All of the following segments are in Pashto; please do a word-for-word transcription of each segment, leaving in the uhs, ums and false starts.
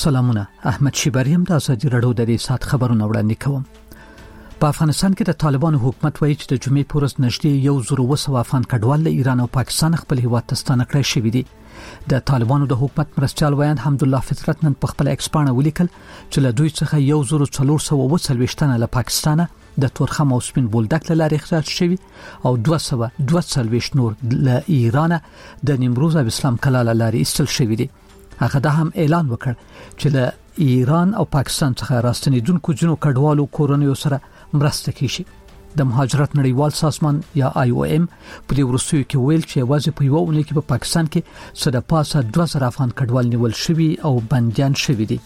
سلامونه. احمد شیبریم د ازادي رادیو د دې سات خبرونه وړاندې کوم. په افغانستان کې د طالبانو حکومت وایي چې د جمعې پورز نږدې یو زر وسو افغان کډوال له ایران او پاکستان خپل هیواد ته ستانه کړی شوی دي. د طالبانو د حکومت مرستيال ویان حمدالله فطرت نن په خپل ایکسپانه ولیکل چې له دوی څخه یو زر څلور سوه اووه څلوېښت تنه له پاکستان د تورخم او سپین بولدک له لارې اخراج شوي او دوه سوه دوه څلوېښت نور له ایران د نیمروز او اسلام کلا له لارې ایستل شوي دي. هغه دا هم اعلان وکړ چې له ایران او پاکستان څخه راستنیدونکو جنو کډوالو کورنیو سره مرسته کیږي. د مهاجرت نړیوال سازمان یا آی او ام په دې ورسوي کې ویل چې واځي په یو اونۍ کې په پاکستان کې صد پاسه دوه زره افغان کډوال نیول شوي او بنديان شوي دي.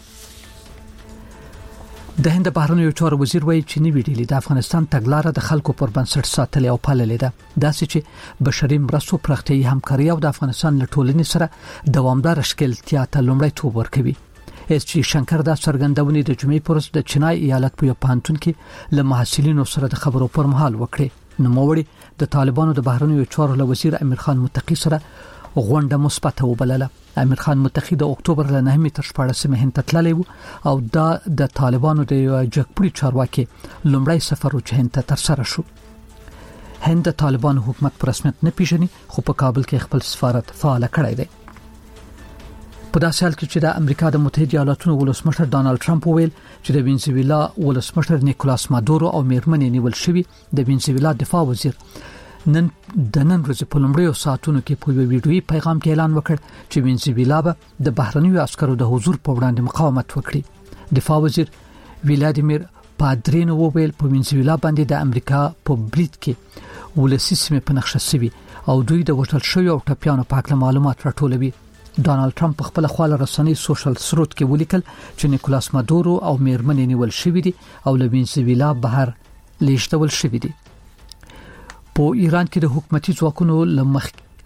د هند بهرنیو چارو وزیر وایي چې نوې ډیلی د افغانستان تګلارې د خلکو پر بنسټ ساتل او پالل ده. داسې چې بشري مرستو پراختیايي همکاري او د افغانستان له ټولنې سره دوامدار ښکېلتیا ته لومړیتوب ورکوي. اس چې شنکر دا څرګندونې د جمعې پورز د چنای ایالت په پانتون کې له محصلینو سره د خبرو پر مهال وکړي. نوموړي د طالبانو د بهرنیو چارو له وزیر امیر خان متقی سره غونډه مثبته وبلله. امیر خان متقی د اکتوبر له نهمې تر شپاړسمې هند ته تللی و او دا د طالبانو د جګپوري چارواکي لومړی سفر و چې هند ته ترسره شو. هند د طالبانو حکومت په رسمیت نه پیژني خو په کابل کې خپل سفارت فعال کړی دی. په داسې حال کې چې د امریکا د متحده ایالاتونو ولسمشر ډانلډ ټرمپ ویل چې د وینزویلا ولسمشر نیکولاس مادورو او میرمنې نیول شوی. د وینزویلا دفاع وزیر نن د نن ورځې په لومړیو ساعتونو کې په ویډیويي پیغام کې اعلان وکړ چې وینزویلا به د بهرنیو عسکرو د حضور په وړاندې مقاومت وکړي. دفاع وزیر ولادیمیر پادرینو وویل په وینزویلا باندې د امریکا په برید کې ولسی سیمه په نقشه سوي او دوی د وټل شوی او ټپيانو په اړه معلومات راټولوي. ډانلډ ټرمپ په خپل خپل رسنۍ سوشل سروت کې ولیکل چې نیکولاس مادورو او میرمنې نیول شوی دي او له وینزویلا بهر لیږدول شوی دي. په ایران کې د حکومتي ځواکونو لمخ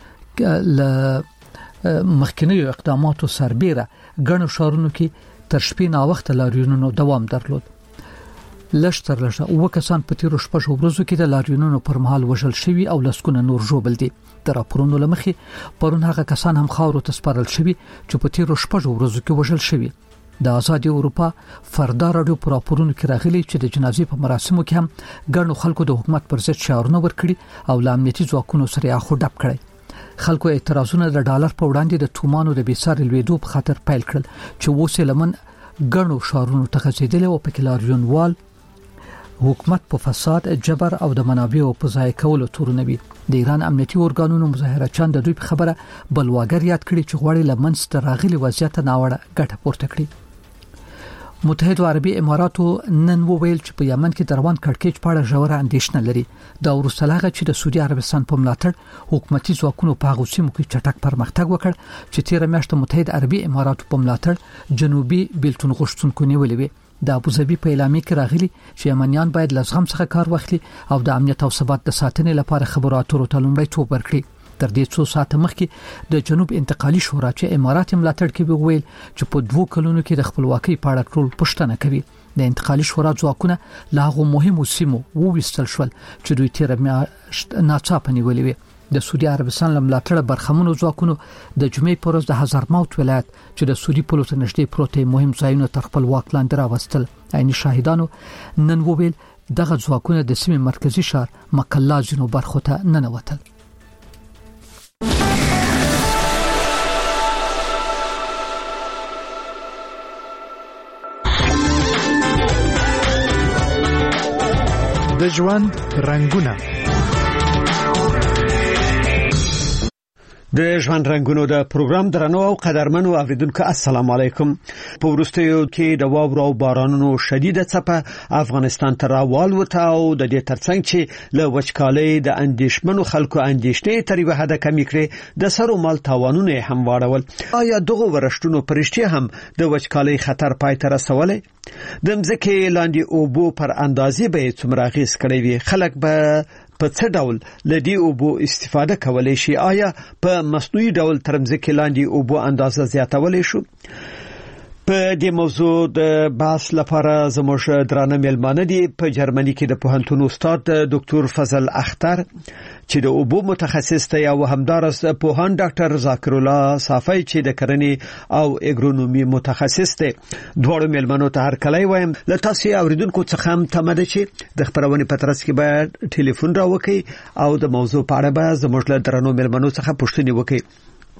ل مخکنیو اقداماتو سربېره ګڼو شهرونو کې تر شپې نا وخت لاریونونو دوام درلود. لشتر لشه او کسان په تیرو شپږو ورځو کې د لاریونونو پر مهال وژل شوي او لسکونه نور ژوبل دي. د راپورونو لمخې پرون هغه کسان هم خاورو ته سپارل شوي چې په تیرو شپږو ورځو کې وژل شوي. د آزادي اروپا فردا رادیو پر راپورونو کې راغلي چې د جنازې په مراسمو کې هم ګڼو خلکو د حکومت پر ضد شعارونه ورکړي او ل امنیتي ځواکونو سره یې خو ډب کړي. خلکو اعتراضونه د ډالر په وړاندې د تومانو د بیسار لویدو په خاطر پیل کړل چې وسه لمن ګڼو شعارونو ته غځېدل او په کلاریون وال حکومت په فساد جبر او د منابعو په ځای کولو تورنوي. د ایران امنیتي ارګانونو مظاهره چان د دوی په خبره بلواګر یاد کړي چې غواړي لمنځ ته راغلي وضعیت ناوړه ګټه پورته کړي. متحده عربي اماراتو نن وویل چې په یمن کې دروان کړکېچ په اړه ژوره اندېښنه لري. دا وروسته هغه چې د سعودي عربستان په ملاتړ حکومتي ځواکونو په هغه سیمو کې چټک پرمختګ وکړ چې تیر میاشت متحده عربي اماراتو په ملاتړ جنوبي بیلتون غوښتونکو نیولې وي. د ابوظبي په اعلامیه کې راغلي چې یمنیان باید له زغم څخه کار واخلي او د امنیت او ثبات د ساتنې لپاره خبرو اترو ته لومړیتوب ورکړي. تر دې څو ساعته مخکې د جنوب انتقالي شورا چې امارات ملاتړ کوي ویل چې په دوو کلونو کې د خپلواکۍ په اړه ټول پوښتنه کوي. د انتقالي شورا ځواکونه لا غو مهمو سیمو وویستل شول چې دوی تیر میاشت ناڅاپه نیولې وي. د سعودي عربستان لملاتړ برخمنو ځواکونو د جمعې پورز د حضرموت ولایت چې د سعودي پولو ته نږدې پروت مهم ځایونه تر خپل واک لاندې راوستل. عیني شاهدانو نن وویل دغه ځواکونه د سیمې مرکزی ښار مکلا جنوب برخو ته ننوتل. د ژوند رنگونه د ژوند رنگونو د پروګرام درنو او قدرمنو اوریدونکو السلام علیکم. په وروستیو کې د واورو او بارانونو شدیده څپه افغانستان ته راوالوته او د دې ترڅنګ چې له وچکالۍ د اندېښمنو خلکو اندېښنې تر یوه حده کمې کړې د سرو مال تاوانونه هم واړول. آیا دغه ورښتونو پرشتي هم د وچکالۍ خطر پای ته رسولې؟ د مځکې لاندې اوبو پر اندازې به څومره اغېز کړی وي؟ خلک به په څه ډول لدی اوبو استفاده کولای شي؟ آیا په مصنوعي ډول تر مځکې لاندې اوبو اندازه زیاتولای شو؟ په دې موضوع د بحث لپاره زموږ درانه مېلمانه دي په جرمني کې د پوهنتون استاد ډاکټر فضل اختر چې د اوبو متخصص دی او همدارس پوهان ډاکټر ذاکر الله صافی چې د کرنې او اګرونومي متخصص دی. دوه مېلمانو ته هر کله وایم له تاسو اوریدونکو څخه هم تمه چې د خبرونې په ترڅ کې به ټلیفون راوکړي او د موضوع په اړه به زموږ له درنو مېلمانو څخه پوښتنه وکړي.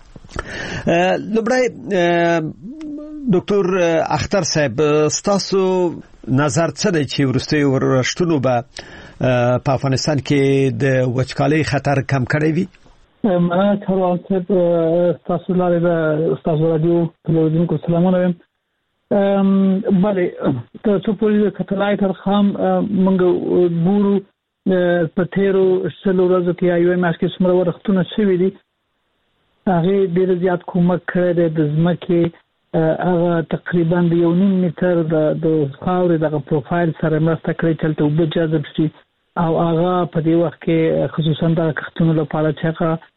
لومړی ډاکټر اختر صاحب ستاسو نظر څه دی چې ورستي ورشتونو به په افغانستان کې د وچکالۍ خطر کم کړی وي؟ ما کاروان صاحب تاسو لاره تاسو رادیو تلویزیونکو سلامونه وایم. بله تاسو په کتلای تر خام منګ ګورو په تیرو شلو ورځو کې ایو ام اس کې څومره ورختونه شوي دي. هغه ډیر زیات کومک کړی د ځمکې هغه تقریبا د یو نیم متر د د خاورې د پروفایل سره مرسته کوي چې ته وب جذب شي او هغه په دې وخت کې خصوصا د کښتونو لپاره چې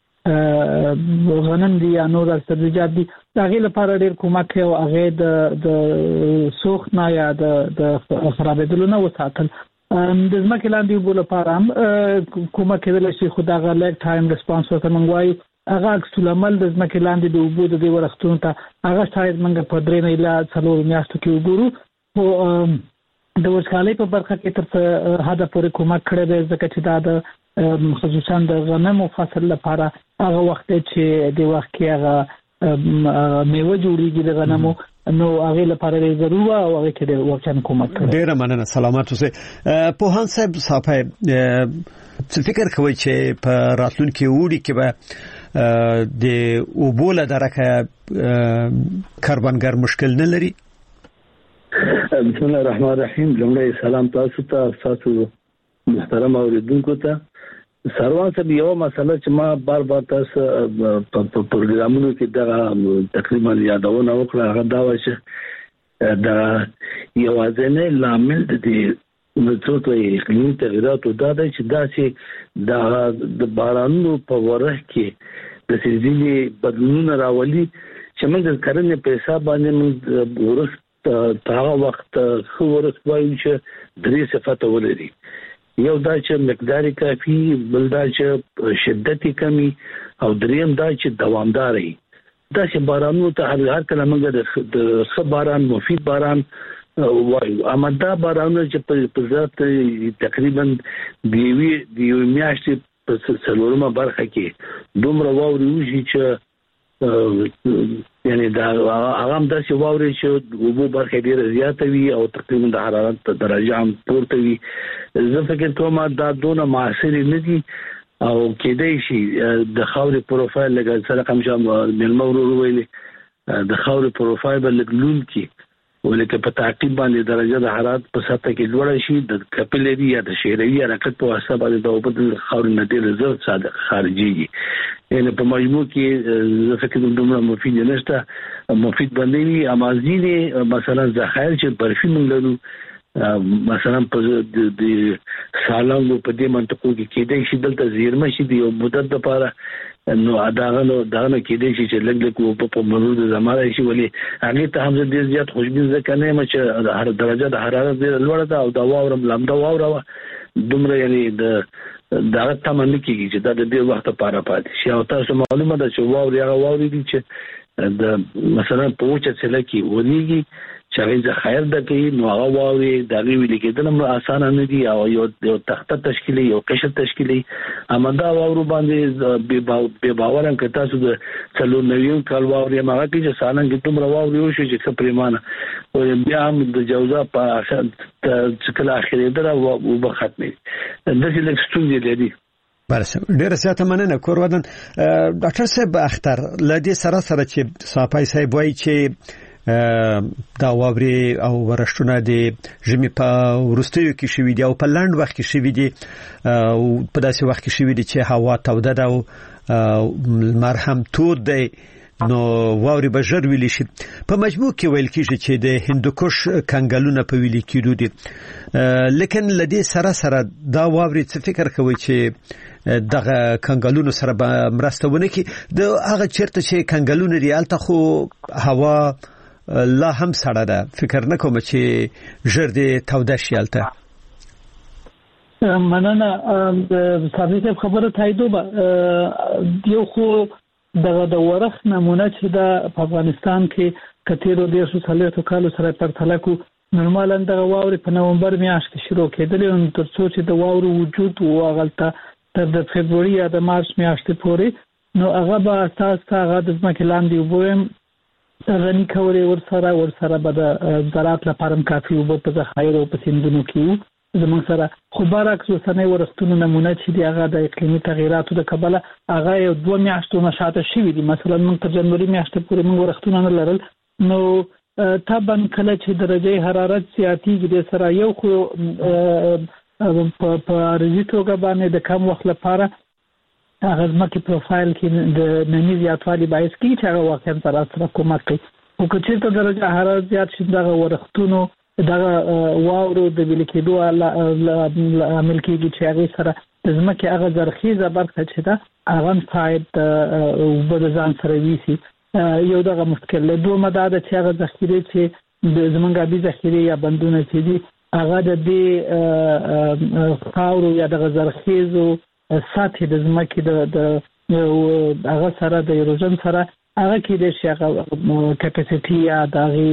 هغه غنم دي یا نور سبزیجات دي هغه لپاره ډیر کومک کوي او هغه د د سوخت نه یا د د خرابېدلو نه وساتل. د ځمکې لاندې وب لپاره هم کومک کوي چې خدای غا لګ ټایم ریسپانس ورته منغوي هغه اکسل عمل د ځمکې لاندې د اوبو د دې ورښتونو ته هغه شاید موږ په درې نه اله څلور میاشتو کې وګورو. خو د وچکالۍ په برخه کې تر څه حد پورې کومک کړی دی ځکه چې دا د خصوصا د غنمو فصل لپاره هغه وخت چې د وخت کې هغه میوه جوړیږي د غنمو نو هغه لپاره ضروري او هغه کې د وکړن کومک کوي. ډیره مننه. سلامات اوسئ. پوهان صاحب صافی څه فکر کوي چې په راتلونکي وړي کې به د اوبو له درکه کاربنګر مشکل نه لري؟ بسم الله الرحمن الرحیم. لمړی سلام تاسو ته تاسو محترم اوریدونکو ته. سروان صاحب یو مسله چې ما بار بار تاسو په پروګرامونو کې دا تقریبا یادونه وکړه هغه دا و چې دا یو ځنه لامل دي نو څه کوي اقلیمي تغیرات او دا چې دا چې د بارانونو په ورخ کې د سیزلي بدلونونه راولي چې موږ د کرنې په حساب باندې موږ ورس هغه وخت خو ورس وایو چې درې صفات ولري. یو دا چې مقدار کافي، بل دا چې شدت کمی او دریم دا چې دوامدار وي. دا چې بارانونو ته هر کله موږ د ښه باران مفید باران وایو. اما دا بارانونه چې په ذات تقریبا دیوی دیو میاشتې په څلورمه برخه کې دومره واوري وشي چې یعنی دا هغه هم داسې واوري چې اوبو برخه ډیره زیاته وي او تقریبا د حرارت درجه هم پورته وي. زه فکر کوم دا دونه معاصر نه دي او کېدای شي د خاورې پروفایل لکه سره کوم شام ملمو ورویل د خاورې پروفایل بل لون کې ولکه په تعقیب باندې درجه د حرارت په سطح کې لوړ شي د کپلری یا د شیروي حرکت په واسطه باندې د اوبو د خاورې نه ډیر زر صادق خارجيږي. یعنی په مجموع کې زه فکر کوم دومره مفید نشته مفید باندې امازینه مثلا ذخایر چې برفي مونږ لرو مثلا په د سالانګو په دې منطقو کې کېدای شي دلته زیرمه شي د یو مدت لپاره نو اداغه نو دغه کېدای شي چې لګ لګ په مرود زماره شي ولې هغه ته هم ډیر زیات خوشبین ځکه نه مچ هر درجه د حرارت ډیر لوړه ده او دا واورم لامده واوره دومره یعنی د دغه تمن کېږي چې دا د دې وخت لپاره پاتې شي. او تاسو معلومه ده چې واوري هغه واوري دي چې د مثلا په وچه څله کې ونیږي چې هغه ذخایر د کوي نو هغه واوري د ویل کېدل هم اسانه نه دي او یو یو تخته تشکیلي یو قشر تشکیلي اما دا واورو باندې به باور هم که تاسو د څلور نویم کال واوري هغه چې سالن کې تم راووري وشو چې څه پریمانه او بیا هم د جوزا په چې کله اخیری درا او به ختمي د دې لکستون دي دي. برسه ډیر زیاته مننه کور ودان. ډاکټر صاحب اختر لدی سره سره چې صاحب صاحب وایي چې دا واوري او ورشتونه د ژمي په ورستیو کې شوي دي او په لاند وخت کې شوي دي او په داسې وخت کې شوي دي چې هوا توده ده او مرهم تود دی نو واوري به ژر ویلی شي. په مجموع کې ویل کېږي چې د هندوکش کنګلونه په ویلي کېدو دي لیکن لدی سره سره دا واوري څه فکر کوي چې دغه کنګلونو سره به مرسته ونه کړي د هغه چیرته چې کنګلونه دی الته خو هوا لا هم سړه ده فکر نه کوم چې ژر دې توده شي الته مننه د ثابت خبره تایید به یو خو دغه د ورخ نمونه چې د افغانستان کې کتیرو د شو سلیتو کالو سره پرتله کو نورمال اندغه واوري په نومبر میاشت کې شروع کېدل او تر څو چې د واورو وجود واغلته تر د فبراير یا د مارچ میاشتې پورې نو هغه به اساس هغه د ځمکې لاندې وبویم غني کوري ور سره ور سره به د زراعت لپاره کافي وب په ذخایر او په سیندونو کې زموږ سره خو برعکس وسنۍ ورستونو نمونه چې دی هغه د اقلیمي تغیراتو د کبله هغه یو دوه میاشتو نشاته شوی دی مثلا موږ تر جنوري میاشتې پورې موږ ورستونه نه لرل نو طبعا کله چې درجه حرارت زیاتیږي د سره یو خو په ارزي توګه باندې د کم وخت لپاره هغه ځمکې پروفایل کې د نمی زیاتوالی باعث کیږي چې هغه واقعا سره سره کومک کوي او که چېرته درجه حرارت زیات شي دغه ورښتونو دغه واورو د ویل کېدو عمل کېږي چې هغه سره د ځمکې هغه زرخیزه برخه چې ده هغه ساید او بل ځان سره ویسي یو دغه مشکل له دوه مداده چې هغه ذخیره چې د زمونږ ابي ذخیره یا بندونه چې دي هغه د دې خاورو یا دغه زرخیزو سطح د ځمکې د هغه سره د ایروژن سره هغه کې د شغه کپاسټي یا دغه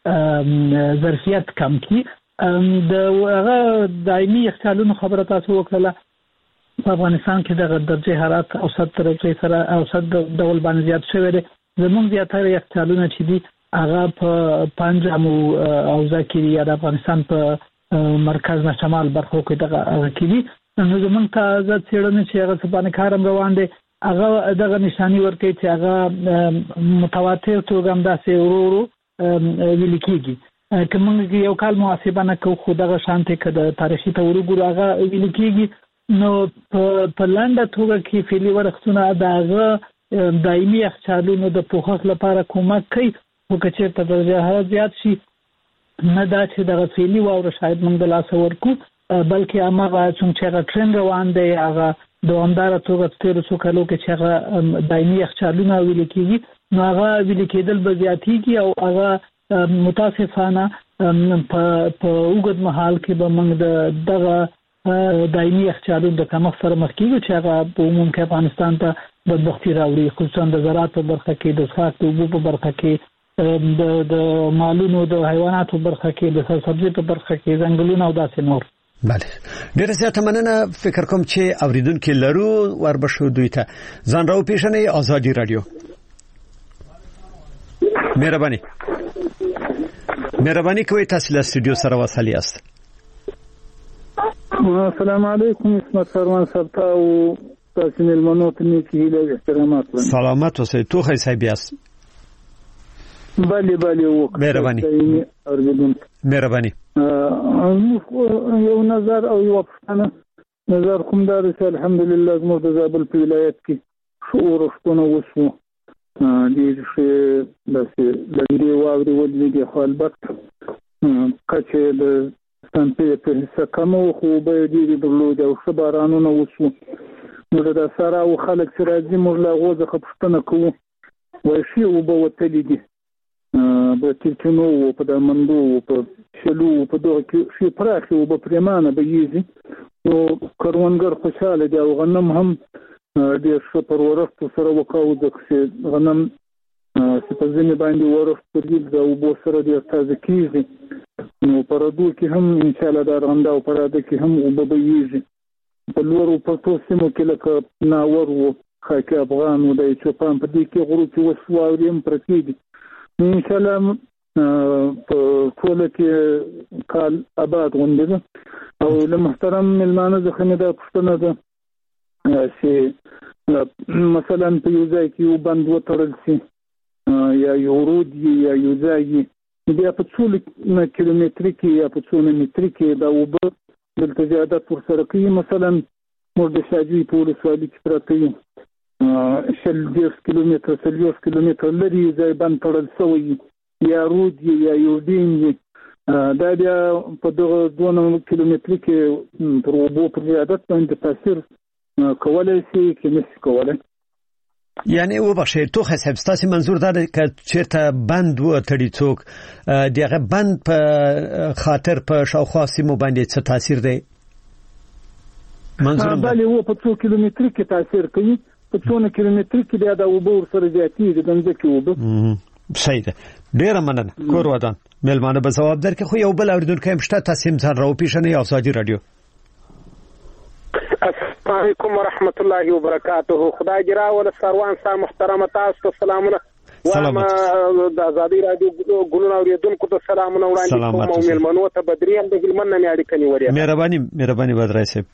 ظرفیت کم کی د هغه دایمي اختلالونو خبره تاسو وکړه په افغانستان کې د درجه حرارت اوسط درجه سره اوسط ډول باندې زیات شوی دی زموږ زیاتره اختلالونه چې دي هغه په پنجاب او ذکری یا د افغانستان په مرکز نه شمال برخو کې دغه کې دي نو زموږ تازه څېړنې چې هغه سبانه کارم روان دي هغه دغه نشانی ورکوي چې هغه متواتر توګه هم داسې ورو ویل کېږي کوم یو کال محاسبه نه کوو خو دغه شانته کده تاریخي تورو ګور هغه ویل کېږي نو په لنډه توګه کې فعلی ورښتونه دغه دایمي اخچالونو د پوښښ لپاره کومک کوي او که چېرته درجه حرارت زیات شي نه دا چې دغه فعلی واوره شاید موږ د لاسه ورکو بلکې هغه چې هغه ټرند روان دی هغه دوامداره توګه تیر څو کالو کې چې هغه دایمي اخچالونه ویل کېږي نو هغه ویل کېدل به زیاتېږي او هغه متاسفانه په اوږد مهال کې به موږ دغه دایمي اخچالونو د کمښت سره مخ کېږو چې هغه په عموم کې افغانستان ته بدبختي راوړي خصوصا د زراعت په برخه کې د څښاک د اوبو په برخه کې د مالونو د حیواناتو په برخه کې د سبزي په برخه کې ځنګلونه او داسې نور بله ډېر زیاته مننه فکر کوم چې اوریدونکو لرو وربشو دوی ته ځان راو پیښنې آزادي رادیو مهرباني مهرباني کوي تاسو له استودیو سره وصل یاست السلام علیکم اسمت سروان صاحب او تاسو ملمنو ته نیکی له احترامات سلامات اوسئ تو خی صاحب یاست بله بله وکړه مهرباني مهرباني یو نظر او یو پښتنه نظر کوم دا چې الحمدلله زموږ د زابل په ولایت کې شعور ښکونه وشو دې چې داسې لنډې واورې ولېږي خو البته کچې د سنتي په حصه کم خو به ډېرې درلودې او ښه بارانونه وشو نو د سره او خلک چې راځي موږ له هغو څخه پوښتنه کوو وایي ښې اوبه وتلي دي په تیرچنو په دمندو په شلو په دغه کې ښې پراخې اوبه پرېمانه بهیږي نو کروندګر خوشحاله دي او غنم هم ډېر ښه پر ورښتو سره وکړو ځکه چې غنم چې په ځینې باندې ورښت پرېږدي د اوبو سره ډېر تازه کېږي نو په ردو کې هم انشاءالله د ارغنده او په راده کې هم اوبه بهیږي په لوړو پرتو سیمو کې لکه ناور و خاکي افغان و د چوپان په دې کې غرو کې اوس واورې هم پرتې دي انشاءالله په ټوله کې کال آباد غوندې ده او له محترم مېلمانه څخه مې دا پوښتنه ده چې مثلا په یو ځای کې یو بند وتړل شي یا یو رود یا یو ځای بیا په څو کیلومتري کې یا په څو متري کې دا اوبه دلته زیادت ورسره کوي مثلا موږ د شاجوی په ولسوالۍ کې پراته یو شل دېرش کیلومتره څلوېښت کیلومتره لرې ځای بند تړل شوی یا رود یا یو ډیم دا بیا په دغه دوه نوي کیلومتري کې پر اوبو پر زیادت باندې تاثیر کولی شي کې نشي کولی یعنی وبخښه تو حساب ستاسو منظور دا چې چیرته بند و تړي څوک دغه بند په خاطر په شاوخوا سیمو باندې څه تاثیر دی منظور بله و په څو کیلومتر کې تاثیر کوي په څو کیلومتر کې بیا د اوبو سره زیاتې د ځمکې اوبه صحیح ده ډیره مننه کور ودان ملمانه به جواب درکې خو یو بل اوریدونکو هم شته تاسو هم ځان راو پیښنې ازادي رادیو السلام علیکم ورحمت الله وبرکاته خدای جرا ول سروان صاحب محترم تاسو سلامونه سلامات د ازادي رادیو ګلونه اوریدونکو ته سلامونه وړاندې کوم او ملمنو ته بدریم د ګلمن نه اړیکه نیولې مهرباني مهرباني بدرای صاحب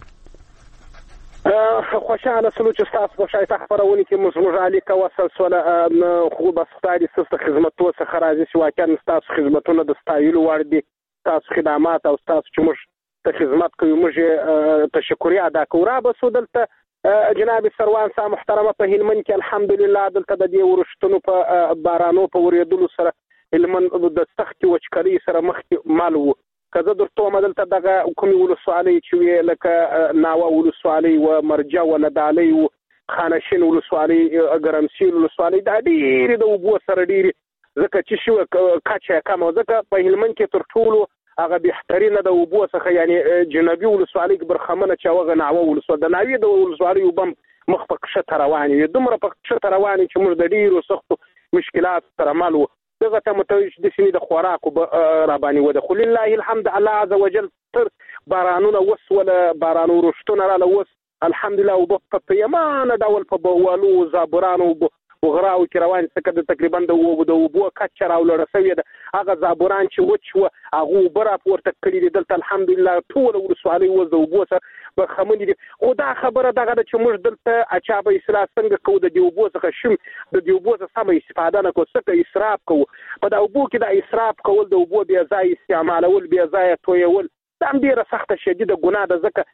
خوشاله سلو چې تاسو په شایسته خبرونه کې موږ اړیکه وسلسله خو بس خدای ست خدماتو څخه راځي چې واقعا تاسو خدماتونه د ستایلو وړ دي تاسو خدمات او تاسو چې موږ ته خدمت کوي موږ تشکر ادا کوو را بسو دلته جناب سروان صاحب محترمه په هلمند کې الحمدلله دلته د دې ورشتونو په بارانو په ورېدلو سره هلمند د سختي وچکري سره مخ مال وو کزه درته مدلته دغه کومي ولسوالۍ چې لکه ناوه ولسوالۍ و مرجع و ندالۍ و خانشین ولسوالۍ ګرمسیر ولسوالۍ د ډېر د وبو سره ډېر ځکه چې شو کاچا کم ځکه په هلمند کې تر ټولو هغه بهترینه د وبو څخه یعنی جنوبي ولسوالۍ برخمنه چې هغه ناوه ولسوالۍ د ناوی د ولسوالۍ وبم مخ په کښه رواني دومره په کښه رواني چې موږ د ډیرو سختو مشکلات سره مل وو دغه ته متوجه د سینې د خوراک را باندې و د خل الله الحمد الله عز وجل تر بارانونه وسوله بارانو رښتونه را لوس الحمدلله وبط په یمانه ډول په بوالو زابرانو وغراو کې روان څخه د تقریبا د وبو د وبو کچ راول رسوي د هغه زابران چې وچ هغه برا پورته کړی دي دلته الحمدلله ټول ورسوالي و د وبو سره بخمن دي خدا خبره دغه چې موږ دلته اچابه اصلاح څنګه کو د وبو څخه شم د وبو څخه سم استفاده نه کو څه اسراف کو په د وبو کې د اسراف کول د وبو بیا ځای استعمالول بیا ځای تویول دا ډیره سخته شدیده ګناه ده ځکه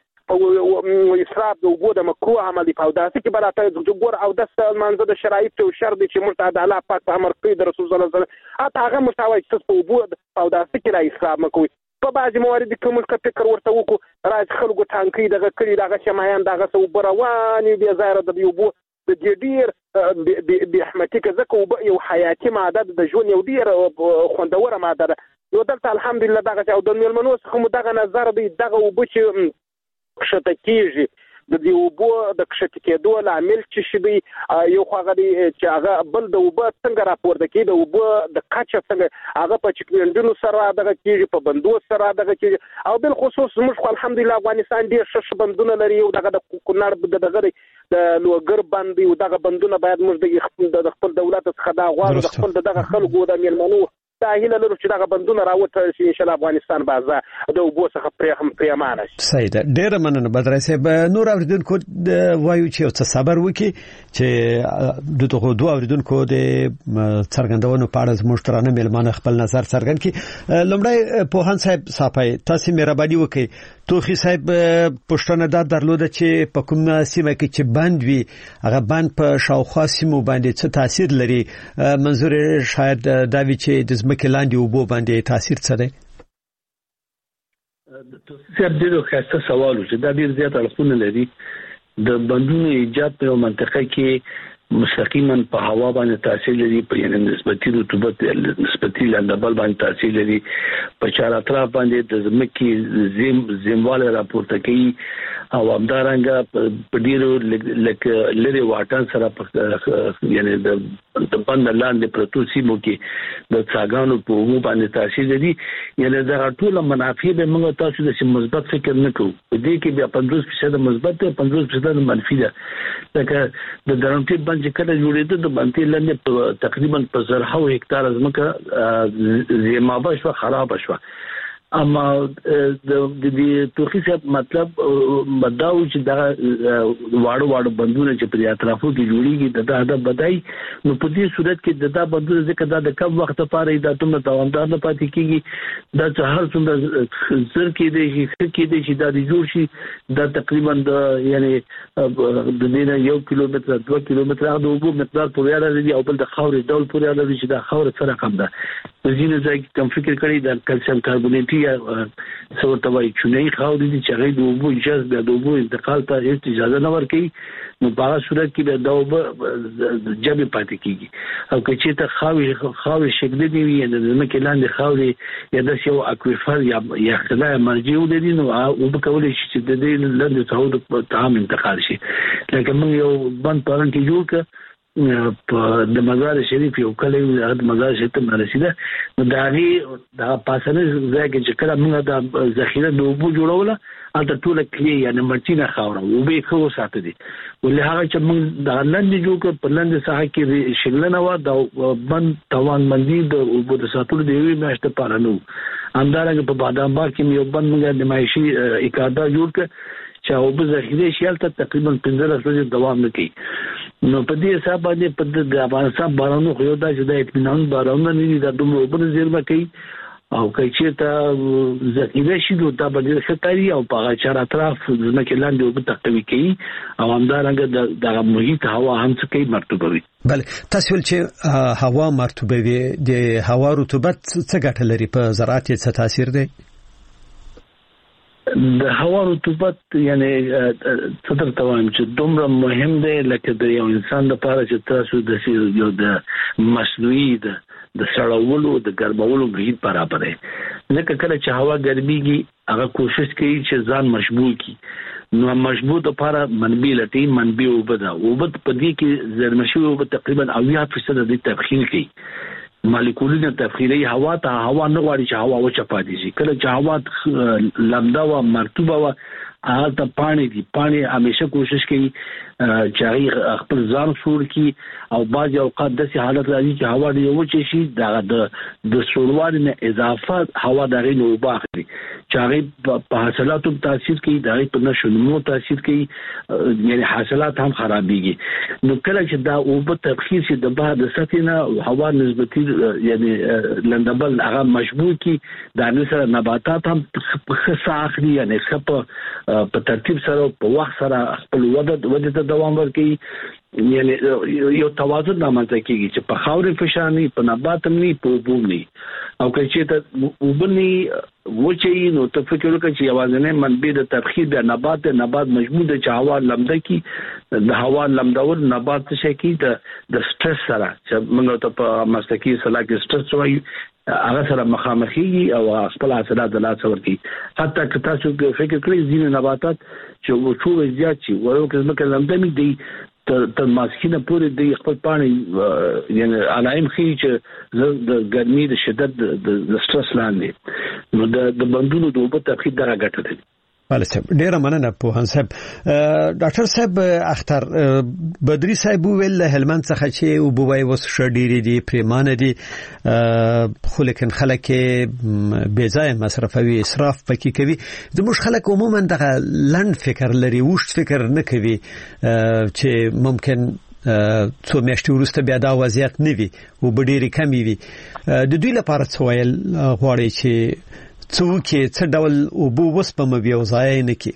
او اسراف د وګړو د مکروه عملي په داسې کې براته د ګور او د منځ د شرایط او شر دي چې مرتد الله پاک په امر کوي د رسول الله صلی الله علیه وسلم اته هغه مستوي چې په وګړو او داسې کې را اسراف مکوي په بعضي موارد کې موږ فکر ورته وکړو راځ خلکو ټانکي دغه کړي دغه شمایان دغه سو برواني بیا زایره د یوبو د ډیر د احمدي کزکه یو حیاتي ماده د ژوند یو ډیر خوندوره ماده ده یو دلته الحمدلله دغه او د ملمنو څخه دغه نظر دی دغه وبچ کښته کېږي د دې وبو د کښته کېدو لامل چې شي دی یو خو دی چې هغه بل د وبو څنګه راپورته کېږي د وبو د کچه څنګه هغه په چکوندونو سره دغه کېږي په بندو سره دغه کېږي او بل خصوص موږ خو الحمدلله افغانستان ډېر ښه بندونه لري او دغه د کونړ دغه د لوګر بند او دغه بندونه باید موږ د خپل دولت څخه دا غواړو د خپل دغه خلکو د ملمنو تاهیل لرو چې دغه بندونه راوته شي ان شاء الله افغانستان بازه د وبو څخه پرې هم پریمانه شي صحیح ده ډېر مننه بدر صاحب نور اوریدونکو وایو چې څه صبر وکي چې دغه دوه اوریدونکو د څرګندونو په اړه زموږ ترانه ملمانه خپل نظر څرګند کړي لومړی پوهان صاحب صاحب تاسو مهرباني وکړئ توخي صاحب پښتنه دا درلوده چې په کوم سیمه کې چې بند وي هغه بند په شاوخوا سیمو باندې څه تاثیر لري منظور شاید دا وی چې د ځمکې لاندې وبو باندې تاثیر څه دی د ډیرو خاصه سوال چې دا ډیر زیات اړخونه لري د بندونو ایجاد په منطقه کې مستقیما په هوا باندې تاثیر لري په یعنی نسبتي رطوبت نسبتي لندبل باندې تاثیر لري په چار اطراف باندې د ځمکې زم زمواله راپورته کوي او همدارنګه په ډیرو لکه لري واټن سره یعنی د د بند لاندې پروتو سیمو کې د څاګانو په وو باندې تاثیر لري یعنی دا ټول منافع به موږ تاسو د مثبت فکر نه کوو په دې کې بیا پنځوس فیصد مثبت او پنځوس فیصد منفي ده لکه د درنټي باندې چې کله جوړېده د باندې لاندې تقریبا په زرهاو هکتار ځمکه زیمابه شو خراب شو اما د دې توخي صاحب مطلب مداو چې دا واړو واړو بندونه چې په اطرافو کې جوړیږي د دا بدای نو په دې صورت کې د دا بندونه ځکه دا د کم وخت لپاره دا تم دوامدار نه پاتې کیږي دا چې هر څومره زر کې دی چې کې دی چې دا جوړ شي دا تقریبا د یعنی د دې یو کیلومتر دوه کیلومتر د وګړو مقدار پورې راځي او بل د خاورې ډول پورې راځي چې دا خاورې سره کم ده په ځینې ځای کې کم فکر کړي د کلسیم کاربونیټي یا څو توای چونې خاورې دي چې غي د اوبو جذب د اوبو انتقال ته هیڅ اجازه نه ورکړي نو په هغه صورت کې به دا اوبه جبې پاتې کیږي او که چې ته خاورې خاورې شکل دی وي د ځمکې لاندې خاورې یا د یو اکویفر یا یا خلای مرجع ولري نو او به کولای شي چې د دې لاندې څو د تام انتقال شي لکه موږ یو بند پران کې جوړ ک په د مزار شریف یو کلی د مزار شریف ته رسیده نو دا غي د پاسنه ځای کې چې کله موږ د ذخیره د اوبو جوړوله البته ټول کلی یعنی مرچینه خاوره او به خو ساتي ولې هغه چې موږ د لاندې جوړ ک په لاندې ساحه کې شګلنه و د بند توان مندي د اوبو د ساتلو دی وی ماشته پالنو اندارنګ په بادام باغ کې یو بند موږ د مایشي اکادا جوړ ک چې او به ذخیره شیل ته تقریبا پنځه ورځې دوام نکړي نو په دې حساب باندې په د افغانستان بارانو خو دا چې د اطمینان بارانو نه دي د دومره اوبه زیرمه کوي او کچې ته ذخیره شي نو دا به ښکاري او په چار اطراف ځمکې لاندې اوبه تقوی کوي او همدارنګه د محیط هوا هم څه کوي مرطوبه وي. بله تاسو ول چې هوا مرطوبه وي د هوا رطوبت څه ګټه لري په زراعت یې څه تاثیر دی؟ د هوا رطوبت یعنی څه درته وایم چې دومره مهم دی لکه د یو انسان لپاره چې تاسو د یو د مصنوعي د د سړولو د ګرمولو محیط برابر دی ځکه کله چې هوا ګرميږي هغه کوشش کوي چې ځان مشبوع کړي نو مشبوع لپاره منبع لټي منبع وبدا وبد په دې کې زرمشي وب تقریبا اویا فیصد د تبخیر کوي مالیکولونه تبخیري هوا ته هوا نه غواړي چې هوا وچه پاتې شي کله چې هوا لمدا او مرطوبه و هغه ته پانی دي پانی همیشه کوشش کوي چې خپل ځان سور کی او بعض اوقات داسې حالت راځي چې هوا دی وچه شي د د سوروالي نه اضافه هوا دغه نو باخلي چې هغه په حاصلاتو تاثیر کوي دغه په نشو تاثیر کوي یعنی حاصلات هم خرابيږي نو کله چې دا او په تبخیر شي د بهر د سطح نه هوا نسبتي یعنی لندبل هغه مشبوع کی د سره نباتات هم خصه اخلي یعنی خپ په ترتیب سره په وخت سره خپل وده وده ته دوام ورکړي یعنی یو توازن رامنځته کیږي چې په خاورې فشارني په نبات نه په وبونی او که چې ته وبني وچی نو ته فکر وکړي چې یوازې منبع د تبخیر د نبات نبات مجموع د هوا لمده کی د هوا لمدول نبات څه کی د د سټرس سره چې موږ ته په مسلکی سلا کې سټرس وایي هغه سره مخامخي او خپل حاصلات د لاس ورکی حتی که تاسو فکر کړئ ځینې نباتات چې وچو زیات شي ورو کې ځکه لمده می دی تر ماسکینه پورې د خپل پانی یعنی علائم خي چې د ګرمي د شدت د سټرس لاندې نو د بندونو د اوبو تبخیر دغه ګټه ده. بله صاحب ډیره مننه پوهان صاحب. ډاکټر صاحب اختر بدری صاحب ویل هلمند څخه چې وبوي وس شډيري دي پریمانه دي خو لیکن خلک بے ځای مصرفوي اسراف پکې کوي زموږ خلک عموما دغه لند فکر لري وښت فکر نه کوي چې ممکن څو میاشتې وروسته بیا دا وضعیت نه وي او ډېری کمی وي د دوی لپاره څه ویل غواړي چې څوک څه ډول او بو وس په مبيو ځای نه کی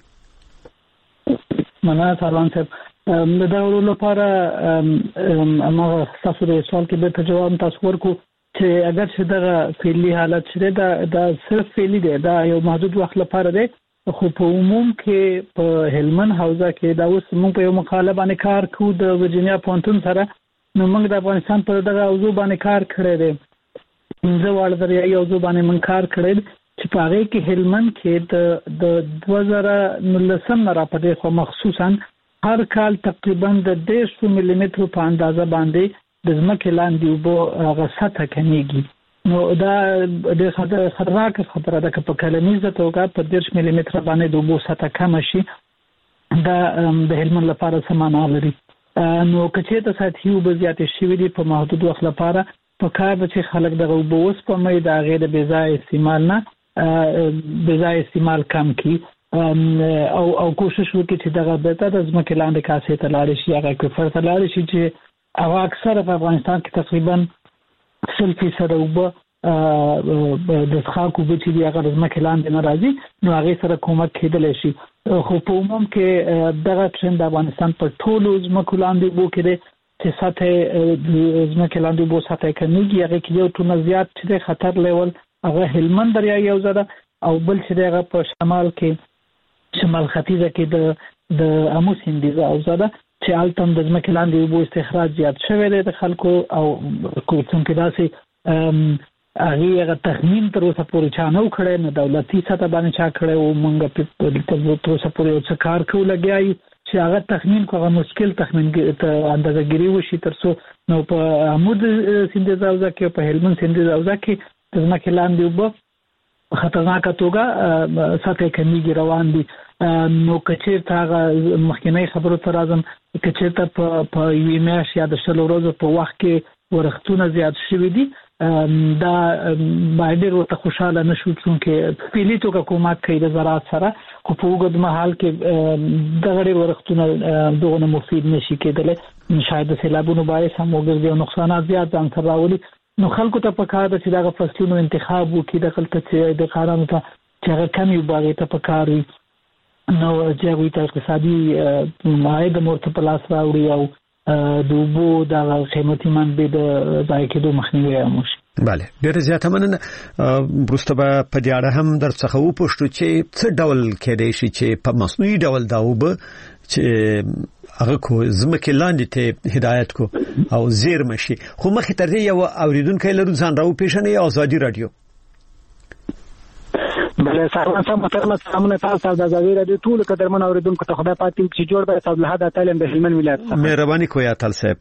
مننه سلام صاحب د ډول لپاره ما تاسو د سوال کې به جواب تاسو ورکو چې اگر چې دا فعلی حالت شته دا دا صرف فعلی دی دا یو محدود وخت لپاره دی خو په عموم کې په هلمند حوزه کې دا اوس موږ په یو مقاله باندې کار کوو د ورجینیا پونتون سره نو موږ د افغانستان په دغه موضوع باندې کار کړی دی زه واړه درې یو موضوع باندې موږ کار کړی چې په هغه کې هلمند کې د دوه زره نولسم راپورې خو مخصوصا هر کال تقریبا د دېرش ملي متر په اندازه باندې د ځمکې لاندې اوبو هغه سطح کمیږي نو دا د خطرناک خطر ده چې په کلنیزه توګه په دېرش ملي متر باندې د اوبو سطح کم شي دا د هلمند لپاره سمانه لري نو کچې ته ساتي اوبو زیاتې شوي دي په محدود وخت لپاره په کار چې خلک دغه اوبو وس په مې د غیر بې ځای استعمال نه بې ځای استعمال کم کی او او کوشش وکړي چې دغه به د ځمکې لاندې کاسې ته لاړ شي هغه کفر ته لاړ شي چې او اکثره په افغانستان کې تقریبا سل فیصد اوبه د ښاکو به چې هغه ځمکې لاندې نه راځي نو هغه سره کومک کېدلی شي خو په عموم کې دغه ټرند د افغانستان په ټولو ځمکو لاندې اوبو کې دی چې سطح ځمکې لاندې اوبو سطح کمیږي هغه کې یو ټونه زیات چې خطر لیول هغه هلمند دریای یو زده او بل چې دغه په شمال کې شمال ختیځه کې د د امو سیند دی او زده چې التم د ځمکې لاندې اوبو استخراج زیات شوی دی د خلکو او کوم کې داسې هغه تخمین تر اوسه پورې چا نه کړی نه دولتي سطح باندې چا کړی او موږ په تر اوسه پورې څه کار کوو لګیایو چې هغه تخمین کوغه مشکل تخمین ته اندازه ګیری وشي ترڅو نو په عمود سیند زاوزه کې په هلمند سیند زاوزه کې د ځمکې لاندې اوبه خطرناک توګه سطح کمیږي روان دي نو کچیر تا مخکنی خبرو تر ازم کچیر ته په یوې میاشت یا د شلو ورځې په وخت کې ورختونه زیات شوي دي دا باید ورته خوشاله نشو چې پیلي توګه کومک کوي د زراعت سره خو په وګړو مهال کې د غړي ورختونه دغه مفید نشي کېدل شاید د سیلابونو باعث هم وګرځي او نقصانات زیات ځان سره راولي نو خلکو ته پکار ده چې دغه فصلونو انتخاب وکړي د خلکو چې د قانون ته چې هغه کمی باغې ته پکار وي نو چې وي ته اقتصادي ماید مرته پلاس راوړي او د وبو د قیمتي منبع د ځای کېدو مخنیوي وشي. بله ډېر زیاته مننه. وروسته به په دې اړه هم درڅخه وپوښتو چې څه ډول کېدای شي چې په مصنوعي ډول دا وبه چې هغه کو زمکه لاندې ته هدایت کو او زیرمه شي خو مخې تر دې یو اوریدونکو لرو ځان راو پیښنې آزادي رادیو. بله سلام سم محترم سلامونه تاسو د ازادي رادیو ټول قدرمن اوریدونکو ته خدای پاتې چې جوړ به صاحب له د تعلیم د هلمند ولایت څخه مهرباني کوي اتل صاحب.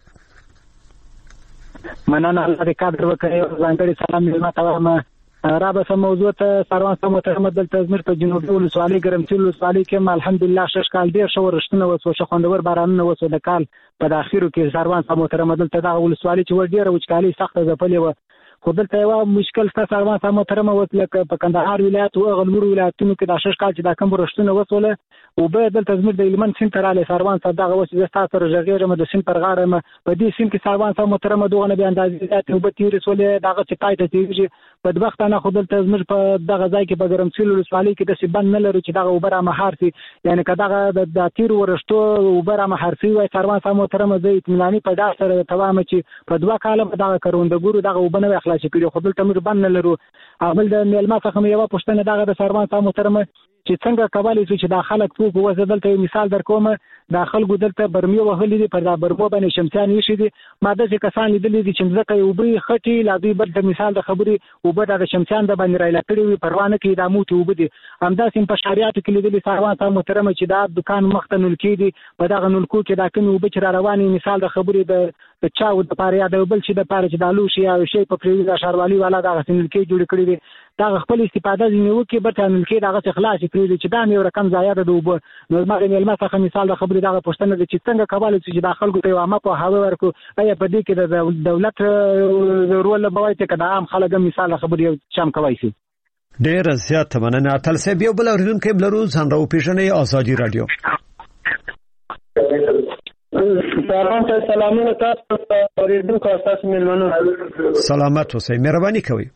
مننه الله دې قدر وکړي ځانګړي سلام ملما ته را به سم موضوع ته سروان سم محترم د تزمیر په جنوبي ولسوالۍ ګرمسیر ولسوالۍ کې الحمدلله شش کال ډیر شو رښتونه وسو خوندور بارانونه وسو د کال په اخیرو کې سروان سم محترم د دغه ولسوالۍ چې ور ډیر وچکالي سخته ځپلې و خو دلته یو مشکل ست سروان سم محترم وسله په کندهار ولایت او غلمور ولایتونو کې د شش کال چې د کم رښتونه وسوله او به د تزمیر د هلمند سیند تر اله سروان سم دغه وسه د ستاسو رژغیرم د سیند پر غاړه په دې سیند کې سروان سم محترم دغه نه به اندازې ذات او به تیر سولې دغه چې پای ته تیږي په وخت نه خو د تزمیر په دغه ځای کې په ګرمسیر ولسوالۍ کې د سیبن نه لري چې دغه وبره مهارتي یعنی کداغه د تیر ورشتو وبره مهارتي وای سروان سم محترم د اطمینانی په داسه سره توامه چې په دوه کاله دغه کروندګورو دغه وبنه اخلاص کړي خو دلته موږ باندې لرو اول د میلما څخه یو پښتنه دغه د سروان سم محترم چې څنګه کولای شي چې د خلک په وځه دلته مثال درکوم د خلکو دلته برمي وهلې دي پر دا برمو باندې شمسیان یې دي ماده چې کسان لیدلې دي چې ځکه یو بری خټي لا دوی بل د مثال د خبري او به د شمسیان د باندې راځي کړي وي پروانه کې د موت او بده همدا سیم په شریعت کې لیدلې سروان سم محترم چې دا دکان مختنل کې دي په دغه نلکو کې دا کوم او بچ را رواني مثال د خبري د چاو د پاره یا د بل چې د پاره چې د لوشي او شی په پریوي د شاروالي والا د غسنل کې جوړ کړی دي دا خپل استفاده ځنیو کې به تنل کې دغه اخلاص کړی چې دا یو رقم ضایع ده دوب نو مګر ملما څخه مثال د خبرې دغه پښتنه چې څنګه کولای چې د خلکو ته عامه په هوا ورکو ایا په دې کې د دولت رول به وایي چې د عام خلک مثال خبرې شام کوي شي. ډېر زیات مننه اتل صاحب یو بل اوریدونکو بلرو ځان راو پیژنې آزادي رادیو. سلام سلامونه تاسو ته اوریدونکو تاسو ملمنو سلامات اوسئ مهرباني کوي.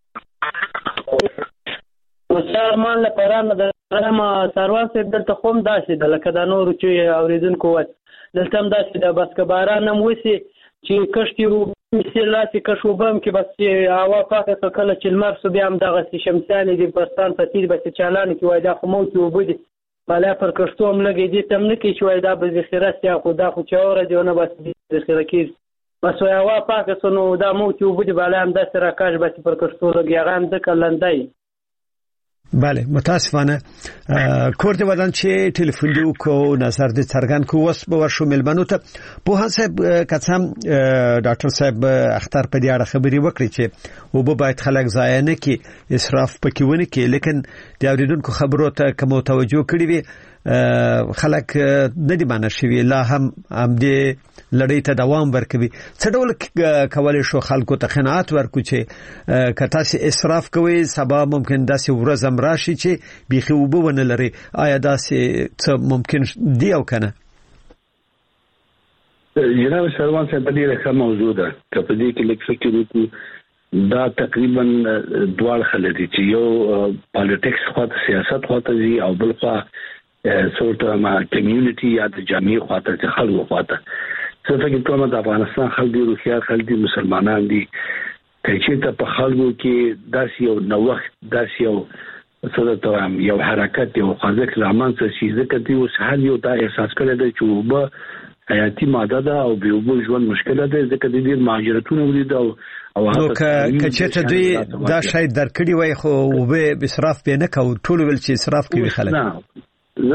مسلمان لپاره د رحم سروان سره دلته کوم داسې د لکه د نورو چې اوریدونکو وت دلته هم داسې د بس کباران هم وسی چې کشتي وو مثلاتي کشو بم کې بس هوا پاکه کله چې لمر سو بیا هم دغه شمساني د پاکستان په تیر بس چالان کې وای دا خو موت وبدي بالا پر کشتو هم لګي دي تم نه کې شوي دا به ذخیره سیا خو دا خو چاوره دی نه بس ذخیره کې بس هوا پاکه سنو دا موت وبدي بالا هم د سره کاش بس پر کشتو لګي هغه هم د کلندای. بله متاسفانه کور دی ودان چې ټلیفون دی کو نظر دې څرګند کو وس به ورشو ملمنو ته په حساب کڅم ډاکټر صاحب اختر په دې اړه خبري وکړي چې او به باید خلک ضایع نه کی اسراف پکې ونه کی لیکن د اوریدونکو خبرو ته کوم توجه کړی وي خلک نه دی باندې شوی لا هم هم دې لړۍ ته دوام ورکوي څه ډول کولای شو خلکو ته قناعت ورکو چې کته سي اسراف کوي سبا ممکن داسې ورځم راشي چې بيخي وبونه لري آیا داسې څه ممکن دی او کنه. جناب سروان صاحب دې راځه موضوع ده کله دې کې لیک فکر وکړو دا تقریبا دوه خلک دي چې یو پالیټکس خواته سیاست خواته دي او بل خوا سورته ما کمیونټي یا د جامعي خواته چې خلکو خواته څه فکر کوم د افغانستان خلک دي روخيار خلک دي مسلمانان دي چې ته په خلکو کې داسې یو نوښت داسې یو څه ته یو حرکت یو خوځښت رامنځته شي ځکه چې اوس هر یو دا احساس کړی دی چې وبه حیاتي ماده ده او به وبو ژوند مشکله ده ځکه د دې مهاجرتونه ولید او او که چې دوی دا شای درکړي وای خو وبه اسراف به نه کوي ټول ول چې اسراف کوي خلک زه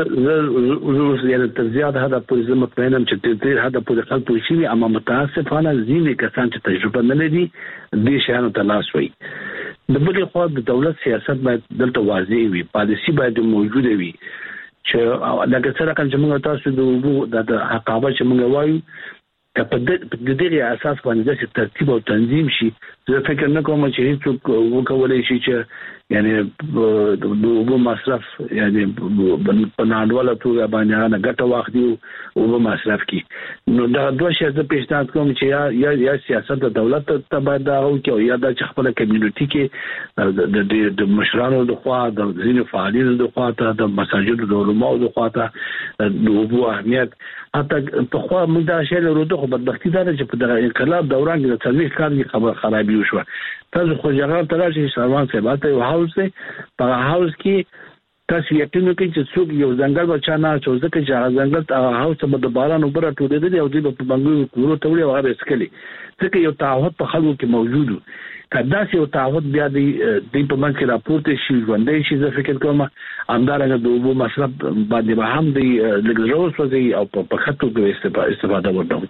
زه یعنی تر زیات هدا په زموږ په نوم چې تیر هدا په خلک پوښي اما متاسفانه ځینې کسان چې تجربه نه لري دې شانو ته لاس وي د بل خو د دولت سیاست باید دلته واضح وي پالیسی باید موجوده وي چې لکه څنګه چې موږ تاسو د وګړو د حقابه چې موږ وایو په دې دغه اساس باندې چې ترتیب او تنظیم شي زه فکر نه کوم چې هیڅ وکولای شي چې یعنی د وګړو مصرف یعنی په نړیواله توګه باندې نه ګټه واخلي او وګړو مصرف کی نو دا دوه شی زه پیشنهاد کوم چې یا یا سیاست د دولت ته باید دا او کې یا د خپل کمیونټي کې د مشرانو د خوا د ځینو فعالینو د خوا ته د مساجد د علماو د خوا ته د وګړو اهمیت حتی په خوا موږ دا شی له روته خو بدبختی دا چې په دغه انقلاب دوران کې د تاریخ کار کې خبر خرابي وشو تاسو خو جګړه تراشي سروان څه باته یو هاوس دی په هاوس کې تاسو یقین وکړئ چې څوک یو ځنګل بچا نه چوزه کې چې ځنګل ته هاوس ته د باران وبره ټولېدل او د په بنګلو کورو ته وړي هغه اسکلي ځکه یو تعهد په خلکو کې موجود و کدا چې یو تعهد بیا دی د په منځ کې راپورته شي ژوندې شي زه فکر کوم همدارنګه د وبو مصرف باندې به هم دی لګزروس وځي او په خطو کې استفاده وکړو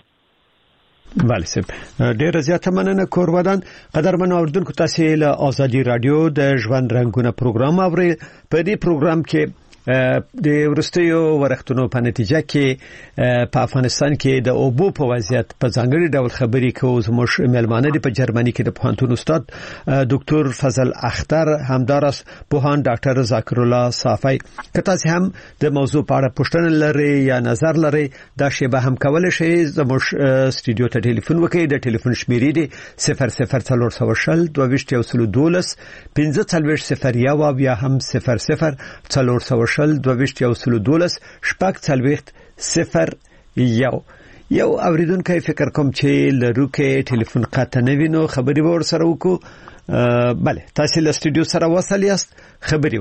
بله سب ډیر زیاته مننه کورودان قدرمن اوردونکو تاسو له ازادي رادیو د ژوند رنگونه پروګرام اوري په دې پروګرام کې د ورستیو ورختونو په نتیجه کې په افغانستان کې د اوبو په وضعیت په ځانګړي ډول خبري کوو زموږ ملمانه دي په جرمني کې د پوهنتون استاد ډاکټر فضل اختر همدارس پوهان ډاکټر ذکر الله صافی کته هم د موضوع په اړه پوښتنه لري یا نظر لري دا شی به هم کول شي زموږ استودیو ته ټلیفون وکړئ د ټلیفون شمیرې دي صفر صفر څلور سوشل دوه ویشت یو سل دولس پنځه څلوېښت صفر یو یا هم صفر صفر څلور سوشل دوه ویشت یو سل دولس شپږ څلوېښت صفر یو یو اوریدونکو فکر کوم چې لروکه ټلیفون قطع نه وینو خبري ور سره وکړو bale تاسو له استودیو سره وصل یاست خبري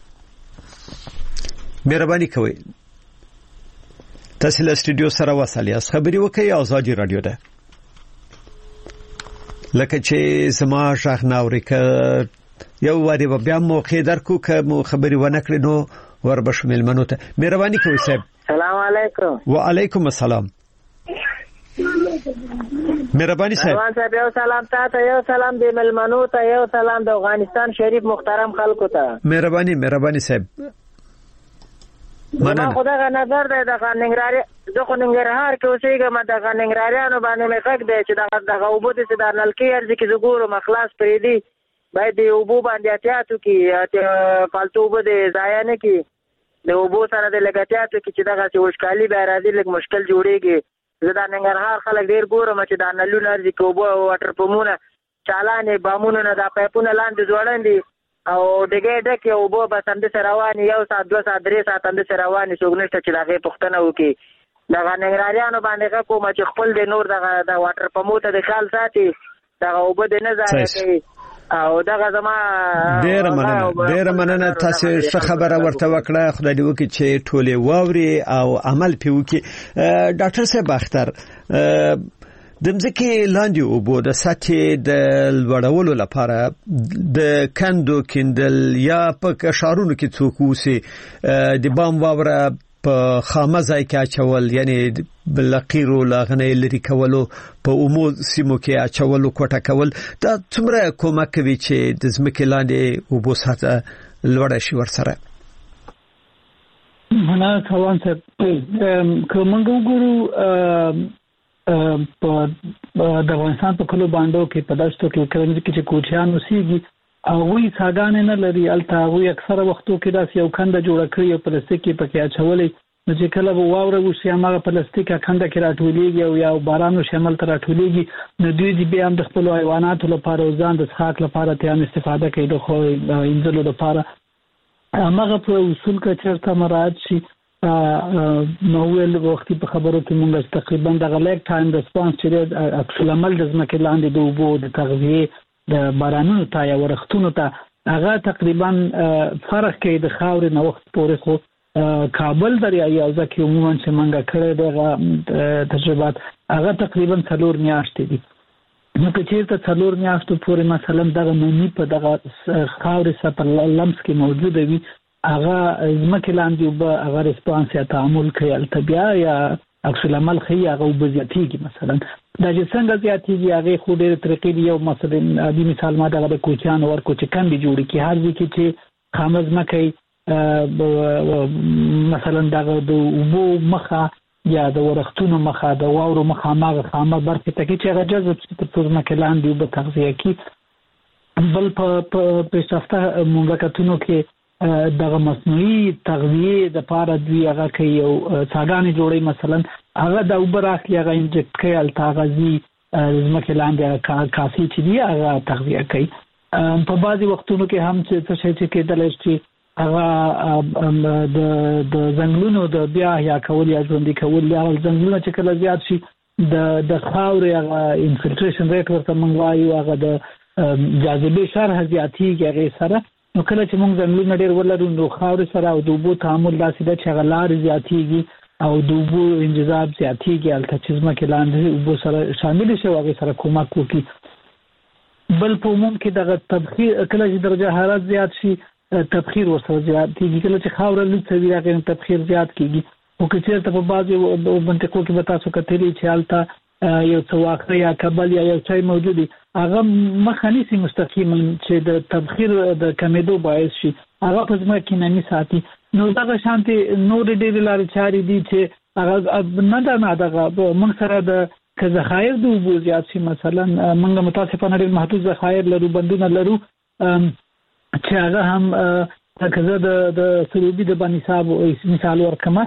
وکړئ مهرباني کوئ تاسو له استودیو سره وصل یاست خبري وکړئ ازادي رادیو ده لکه چې زما شاخ ناوریکه یو واری بیا موقع درکو که مو خبري ونه کړی نو ور بشمیل منو ته مهرباني کوئ صاحب سلام علیکم وعلیکم السلام مهرباني صاحب صاحب یو سلام تاسو یو سلام د ملمنو ته یو سلام د افغانستان شریف محترم خلکو ته مهرباني مهرباني صاحب مننه خدای نظر ده د ننګرهار د خو ننګرهار کې اوسېږم د ننګرهاریانو باندې مې فکر دی چې د غوبو د د نلکی ارزي کې زګورو مخلاص پرې دی باید د وبو باندې احتیاطو کې فالتو به د ضایع نه کې د وبو سره د لګاتیاتو کې چې دغه چې وشکالي به راځي لږ مشکل جوړیږي زه د ننګرهار خلک ډیر ګورم چې د نلونو ارزي کې وبو واټر پمونه چالانې بامونو نه د پایپونه لاندې ځوړندي او دغه ډکه وبو به سم د رواني یو ساعت دوه ساعت درې ساعت د رواني څوګنشته چې دغه پښتنه وکي د ننګرهاریانو باندې کوم چې خپل د نور دغه د واټر پموته د خال ساتي دغه وبو د نه ځای کوي او دغه زما ډیر مننه ډیر مننه تاسو ښه خبره ورته وکړه خدای دې وکړي چې ټولې واوري او عمل پیو کې ډاکټر صاحب اختر د مځکې لاندې اوبو د سطحې د لوړولو لپاره د کندو کیندل یا په کشارونو کې څوک وسی د بام واوره په خامه ځای کې اچول یعنی بلقیرو لاغنه لري کولو په عموم سیمو کې اچولو کوټه کول دا څومره کومک کوي چې د ځمکې لاندې اوبو سطح لوړ شي ورسره نه څوان څه کومنګ وګورو په د افغانستان په کلو باندې کې په داشتو کې کوم چې کوچیان اوسېږي او وی څاګان نه لري الته وی اکثره وختو کې داس یو کنده جوړ کړی او پلاستیکي پکې اچولې نو چې کله واوره وشي هغه پلاستیکا کنده کې راټولېږي او یا بارانو شامل تر راټولېږي نو دوی دې بیا هم د خپل حیواناتو لپاره او ځان د څښاک لپاره ته هم استفاده کوي د خو انځلو لپاره هغه په اصول کې چرته مراد شي نو ول وختي په خبرو کې مونږ تقریبا د غلیک ټایم ریسپانس چې عکس العمل د ځمکې لاندې د اوبو د تغذیه د بارانونو ته یا ورښتونو ته هغه تقریبا فرق کوي د خاورې نو وخت پورې خو کابل دریایي حوزه کې عموما چې منګه کړې د تجربات هغه تقریبا څلور میاشتې دي. نو که چیرته څلور میاشتو پورې مثلا دغه نومي په دغه خاورې سره په لمس کې موجوده وي هغه ځمکې لاندې اوبه هغه ریسپانس یا تعامل کوي التبیا یا عکس العمل خي هغه اوبه زیاتېږي. مثلا دا چې څنګه زیاتېږي هغه خو ډېرې طریقې دي. یو مثلا عادي مثال ما دغه د کوچیانو ورکو چې کم دي جوړي کې هر ځای کې چې خامه ځمکه مثلا دغه د اوبو مخه یا د ورښتونو مخه د واورو مخه ماغه خامه برخه ته کې چې هغه جذب چې په ځمکه لاندې اوبه تغذیه کوي. بل په پیشرفته مملکتونو کې دغه مصنوعي تغذیه د پاره دوی هغه کوي یو څاګانې جوړي مثلا هغه د اوبه راخلي هغه انجکټ کوي التغذی ځمکه لاندې کافي چې دی هغه تغذیه کوي. په بعضي وختونو کې هم چې څه چې کېدل شي هغه د د ځنګلونو د بیا یا کول یا ژوندۍ کول یا ځنګلونه چې کله زیات شي د د خاورې هغه انفلټریشن ریټ ورته موږ وایو هغه د جاذبې شرح زیاتېږي هغې سره. نو کله چې موږ ځنګلونه ډېر ولرو نو خاورې سره او د اوبو تعامل داسې ده چې هغه لارې زیاتېږي او د اوبو انجذاب زیاتېږي هلته چې ځمکې لاندې اوبو سره شاملې شي او هغې سره کومک وکړي. بل په عموم کې دغه تبخیر کله چې درجه حرارت زیات شي تبخیر ورسره زیات کیږي. کله چې خاوره لږ وي هغه تبخیر زیات کیږي. او که چېرته په بعضي منطقو کې به تاسو کتلی چې هلته یو څه واخه یا کبل یا یو څه موجود دي هغه مخه نیسي مستقیما چې د تبخیر د کمیدو باعث شي هغه په ځمکه کې نمی ساتي. نو دغه شانتي نور ډېرې لارې چارې دي چې هغه نه ده نه دغه موږ سره د که ذخایر د اوبو زیات شي مثلا موږ متاسفانه ډېر محدود ذخایر لرو بندونه لرو چې هغه هم کزه د د سروبي د بانی صاحب مثال ورکمه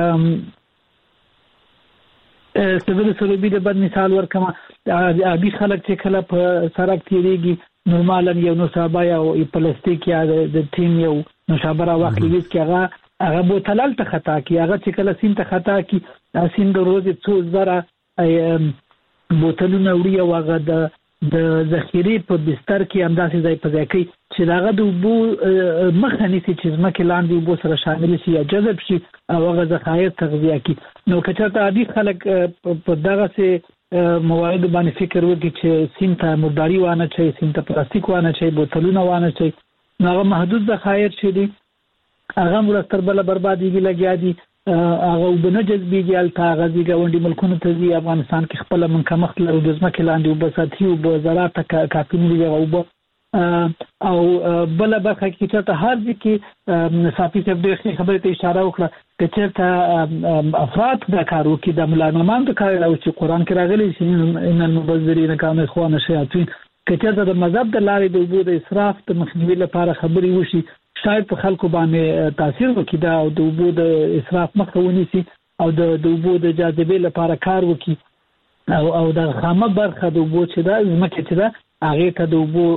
څنګه د سروبي د بانی مثال ورکمه ابي خلک چې کله په سړک تیریږي نورمالا یو نوشابه یا پلاستیک یا د ټیم یو نوشابه واخلي ویس کې هغه هغه بوتلل ته خطا کی هغه چې کله سین ته خطا کی سین د روز څو زره بوتلونه وړي او هغه د د ذخیره په بستر کې انداسې ځای په ځای کې چې داغه د اوبو مخه نیسي چې ځمکې لاندې اوبو سره شامل شي یا جذب شي او هغه ذخایر تغذیه کړي. نو که چېرته عادي خلک په دغسې موادو باندې فکر وکړي چې سیم ته مرداري وانه چي سیم ته پلاستیک وانه چي بوتلونه وانه چي نو هغه محدود ذخایر چې دي هغه مرستر بل بربادیږي لګیا دي هغه وبنه جذبېږي هلته هغه ځي ګاونډي ملکونو ته ځي. افغانستان کې خپله من کمښت لرو د ځمکې لاندې اوبه سطحي اوبه زراعت ته کافي نه دي هغه اوبه. او بله برخه کې چېرته هر ځای کې صافي صاحب ډېرې خبرې ته اشاره وکړه که چېرته افراد دا کار وکړي د ملایمانو ته کار او چې قرآن کې راغلی چې ان المبذرین کانوا اخوان الشیاطین که چېرته د مذهب د لارې د اوبو د اسراف د مخنیوي لپاره خبرې وشي شاید په خلکو باندې تاثیر وکړي دا او د اوبو د اسراف مخه ونیسي او د اوبو د جاذبې لپاره کار وکړي او او د خامه برخه د اوبو چې دا ځمکې چې دا هغې ته د اوبو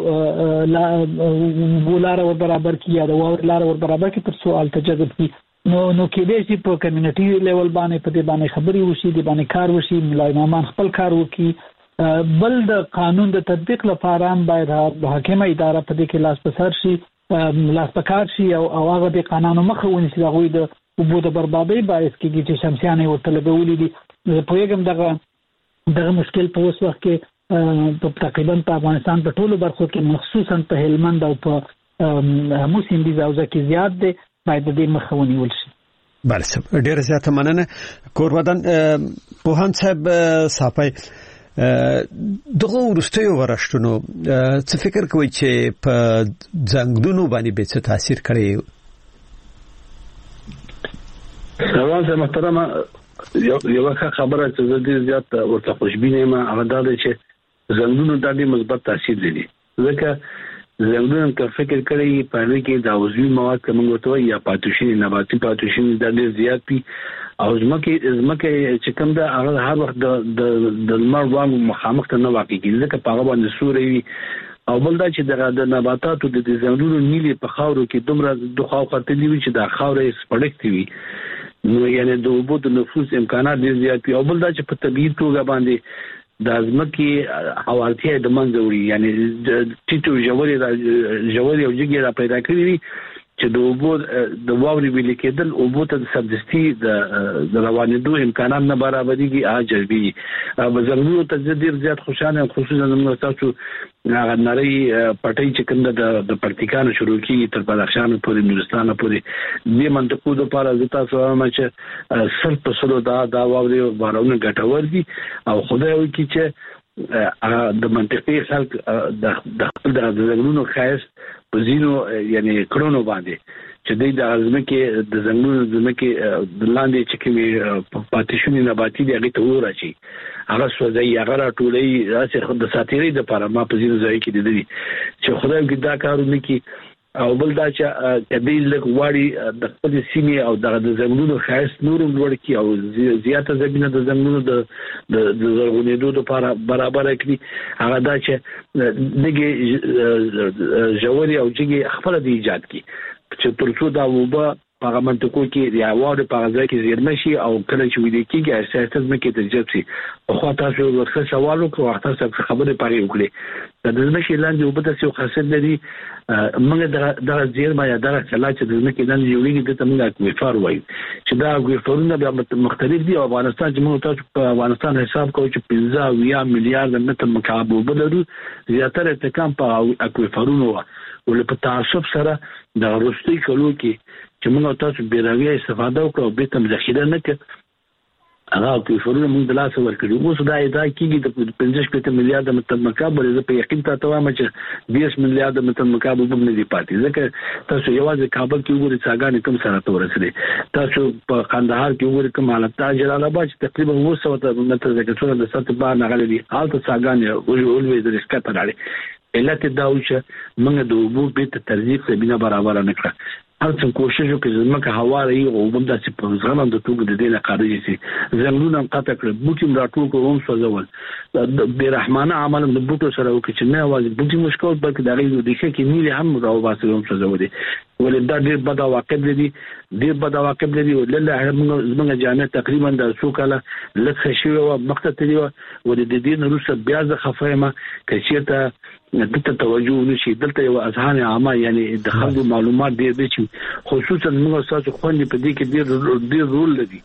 لاره ور برابر کړي یا د واورې لاره ور برابر کړي تر څو هلته جذب کړي. نو نو کېدای شي په کمیونټي لیول باندې په دې باندې خبرې وشي دې باندې کار وشي ملا امامان خپل کار وکړي. بل د قانون د تطبیق لپاره هم باید حاکمه اداره په دې کې لاس په سر شي لاس په کار شي او هغه د قانونو مخه ونیسي د هغوی د اوبو د بربادۍ باعث کېږي چې شمسیانې ورته لګولي دي. زه پوهېږم دغه دغه مشکل په اوس وخت کې په تقریبا په افغانستان په ټولو برخو کې مخصوصا په هلمند او په هامو سیندیزه حوزه کې زیات دی باید د دې مخه ونیول شي. بله صاحب ډېره زیاته مننه. کورودن پوهاند صاحب صافی دغه وروستیو ورښتونو څه فکر کوئ چې په ځنګلونو باندې به څه تاثیر کړی؟ روان صاحب محترمه یو خبره چې زه ډېر زیات ورته خوشبینه یم هغه دا دی چې ځنګلونو دا ډېر مثبت تاثیر لري ځکه ځنګلونو که فکر کړی په هغې کې د عضوي مواد که موږ ورته وایو یا پاتوشین نباتي پاتوشین دا ډېر زیات وي او ځمکې ځمکې چې کوم ده هغه هر وخت د د لمر وړانګو مخامخ ته نه واقع کېږي ځکه په هغه باندې سوری وي. او بل دا چې دغه د نباتاتو د ځنګلونو نیلې په خاورو کې دومره د خواوخوا تللي وي چې دا خاوره یې سپړښتې وي نو یعنې د اوبو د نفوذ امکانات ډېر زیات وي. او بل دا چې په طبیعي توګه باندې د ځمکې حوالتي د منځ وړي یعنی ټیټو ژورې ژورې او جګې را پیدا کړې چې د اوبو د واوري ویل کېدل اوبو ته سبسټي د روانېدو امکانات نه برابرېږي اجازه به ضروري ته ډیر زیات خوشاله خصوصا موږ تاسو هغه نری پټي چې کنده د پرتګانو شروع کیږي تر بدخشان پورې نورستان پورې د منطقو د پاره د تاسو هم چې سر په سلو دا دا واوري بارونه ګټور دي او خدای وکړي چې د منطقي خلک د د زنګونو خاص په زینو یعنی کړونو باندې چې د ازمکه د زنګونو ازمکه د لاندې چې کومي پاتیشونی نباتي دی هغه ته ورچی هغه سوځي هغه راټولې راسه د ساتيري د پاره ما په زینو ځای کې دي چې خدای کې دا کارونه کې او بل دا چې کدی لک واړی د خپل سیمه او د زمونو خاص نورم ورډ کی او زیاته زمينه د زمونو د د زرغونېدو لپاره برابر کړي هغه دا چې دغه جوړي او چې خپل د ایجاد کی چې ترڅو دا وبا په منطقو کې د اواره په ځای کې زیرمشي او کله چې ویل کېږي اساسات مکه تجربه سي خو تاسو ورته سوال وکړو تاسو خبره پاره وکړي د ځمکې لاندې وبد څه خاصیت لري موږ د د زیرما یا د کلا چې د ځمکې لاندې جوړیږي د تمنګ اکویفر وایي چې دا اکویفرونه به مختلف دي او افغانستان چې موږ تاسو په افغانستان حساب کوو چې پنځه میلیارډ متر مکعب وبدلو زیاتره تکام په اکویفرونو ول په تعصب سره د روستي کلو کې چې موږ تاسو بیراوی استفاده وکړو به تم ذخیره نه کړ هغه کې فرونه موږ د لاس ورکړو اوس دا ادعا کیږي د پنځه میلیارډ متر مکعب لري په یقین ته توام چې بیس میلیارډ متر مکعب به نه دی پاتې ځکه تاسو یوازې کابل کې وګورئ څنګه کوم سره تورسلي تاسو په قندهار کې وګورئ کوم حالت جلال آباد تقریبا اوه سوه متر ځکه څو د سطح بار نغلي حالت څنګه اولوي د رسکه تراړي علت دا و چې موږ د اوبو په ترځیب زمينه برابر نه کړه هر څه کوشش وکړو زمکه هوا لري او بم داسې په ځغلم د توګه د دې لپاره چې زمونږ هم قطع کړ بوټي راټول کوم سوځول د بیرحمانه عمل د بوټو سره وکړي چې نه واځي بوټي مشکل بلکې د غي د ښه کې نیله هم راو باسي هم سوځول دي ولې دا ډېر بد عواقب لري ډېر بد عواقب لري ولله زمونږ جامع تقریبا د څو کاله لکه شی او مخته تللی و ولې د دې نورسه بیا ز خفایمه کچېته دته توجه نشي دلته یو اذهان عامه یعنی د خلکو معلومات ډېر دي چې خصوصا موږ تاسو خوندې په دې کې ډېر ډېر رول لري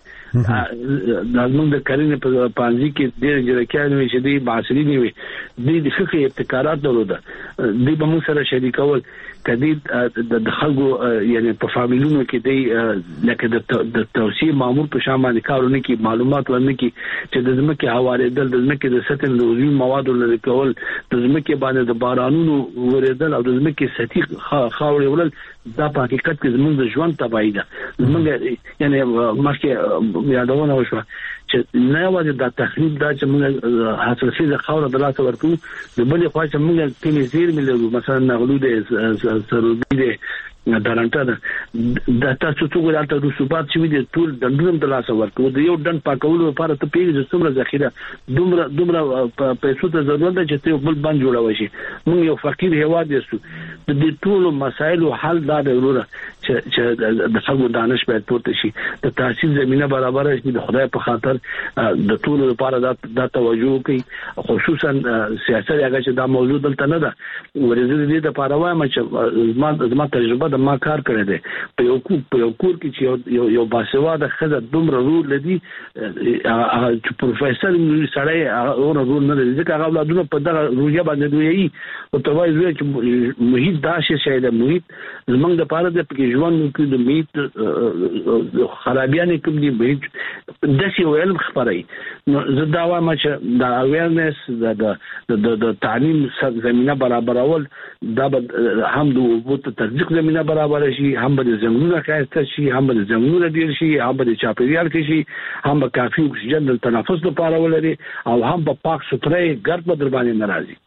د موږ د کارینې په پانځي کې ډېر جرکانو چې دی معاصرین وي د فقهي ابتکارات درلوده د به موږ سره شریکول کدي د خلکو یعنی په فامیلونو کې دی لکه د توسيع مامور په شامل کارونه کې معلومات ورنه کې چې د ځمکې حواله دل د ځمکې د سطح د عضوي موادو لري کول د ځمکې باندې د بارانونو ورېدل او د ځمکې سطح خاورې ولل دا په حقیقت کې زموږ د ژوند تبعی ده زموږ یعنی مخکې یادونه وشوه چې نه یوازې د تخریب دا چې موږ حاصل د خاور د لاسه ورکو د بلې خوا چې موږ کلی زیر ملو مثلا نغلو د سرودي د دارنټه د تاسو څو ګرالته رسوبات چې دي ټول د ډون د لاسه ورکو د یو ډن پاکولو لپاره ته پیږي چې څومره ذخیره دومره دومره پیسو ته ضرورت ده چې ته بل باندې جوړوي شي موږ یو فقیر هواد یو د دې ټول مسایلو حل دا ضروره چې چې د خلکو دانش په توګه شي د تحصیل زمينه برابر شي د خدای په خاطر د ټول لپاره د توجه کوي خصوصا سیاست هغه چې دا موضوع دلته نه ده ورزه دې لپاره وایم چې زما زما تجربه ما کار کړی دی په یو کو په یو کور کې چې یو یو باسواده خزه دومره رول لدی هغه چې پروفیسور سړی هغه رول نه لري ځکه هغه اولادونه په دغه روجه باندې دوی او ته وایي چې محیط داسې شی دی محیط زمونږ د پاره د پکې ژوند کې د محیط خرابیان کوم دي محیط داسې یو علم خبري نو زه دا وایم چې د اویرنس د د تعلیم زمينه برابرول دا هم د وبوت ترجیح زمينه برابر شي هم به زمونږه خاصه شي هم به زمونږه ډیر شي هم به چاپیریال کې شي هم به کافي اکسیجن د تنفس لپاره ولري او هم به پاک ستري ګرد به در باندې ناراضي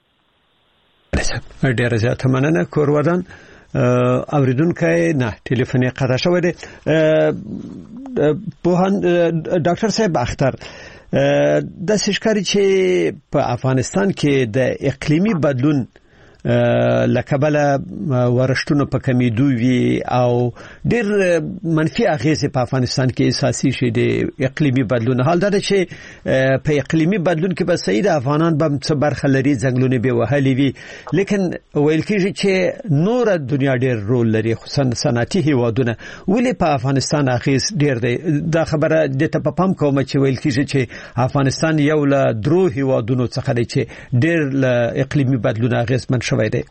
ډیر زیات مننه کورودان اوریدونکو نه ټلیفون یې قطع شوی دی په ډاکټر صاحب اختر د سشکاري چې په افغانستان کې د اقلیمی بدلون لکبل ورشتونو په کمیدو وی او ډیر منفي اغیزه په افغانستان کې اساسي شي د اقلیمي بدلون. حال دا چې په اقلیمي بدلون کې به سید افغانان به څه برخه لري، ځنګلونه به وهلي وي، لیکن ویل کېږي چې نور دنیا ډیر رول لري، خصوصا صنعتي هیوادونه. ولې په افغانستان اغیز ډیر دی؟ دا خبره د ته په پام کوم چې ویل کېږي چې افغانستان یو له درو هیوادونو څخه دی چې ډیر له اقلیمي بدلون اغیز من شوی دی.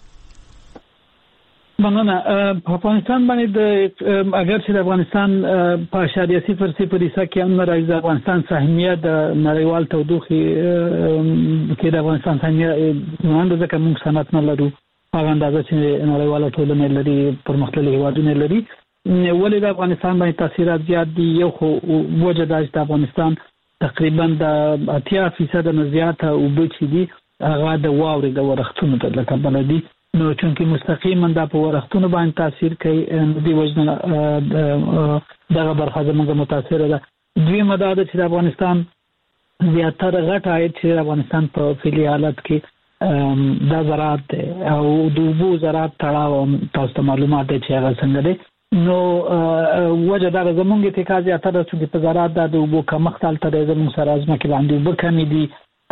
مننه. په افغانستان باندې د اگر چې د افغانستان په اشاریه صفر صفر حصہ کې هم راځي، افغانستان سهمیت د نړیوال تودوخې کې د افغانستان سهمیت نه ځکه موږ صنعت نه لرو، هغه اندازه چې نړیواله ټولنه لري پرمختللي هیوادونه لري. ولې د افغانستان باندې تاثیرات زیات دي؟ یو خو وجه دا چې د افغانستان تقریبا د اتیا فیصد نه زیاته اوبه چې دي هغه د واورې د ورښتونو د کبله دي، نو چونکی مستقیما دا په ورښتونو باندې تاثیر کوي، د وجنه دغه برخه زموږ متاثر ده. دویمه دا ده چې د افغانستان زیاتره غټ عاید چې د افغانستان په فعلي حالت کې دا زراعت دی او د اوبو زراعت تړاو تاسو ته معلومات دي چې هغه څنګه دی. نو وجه دا زموږ اتکا زیاتره چې په زراعت د اوبو کمښت حالت دی، زموږ سره ازمه کې باندې اوبه کمې دي،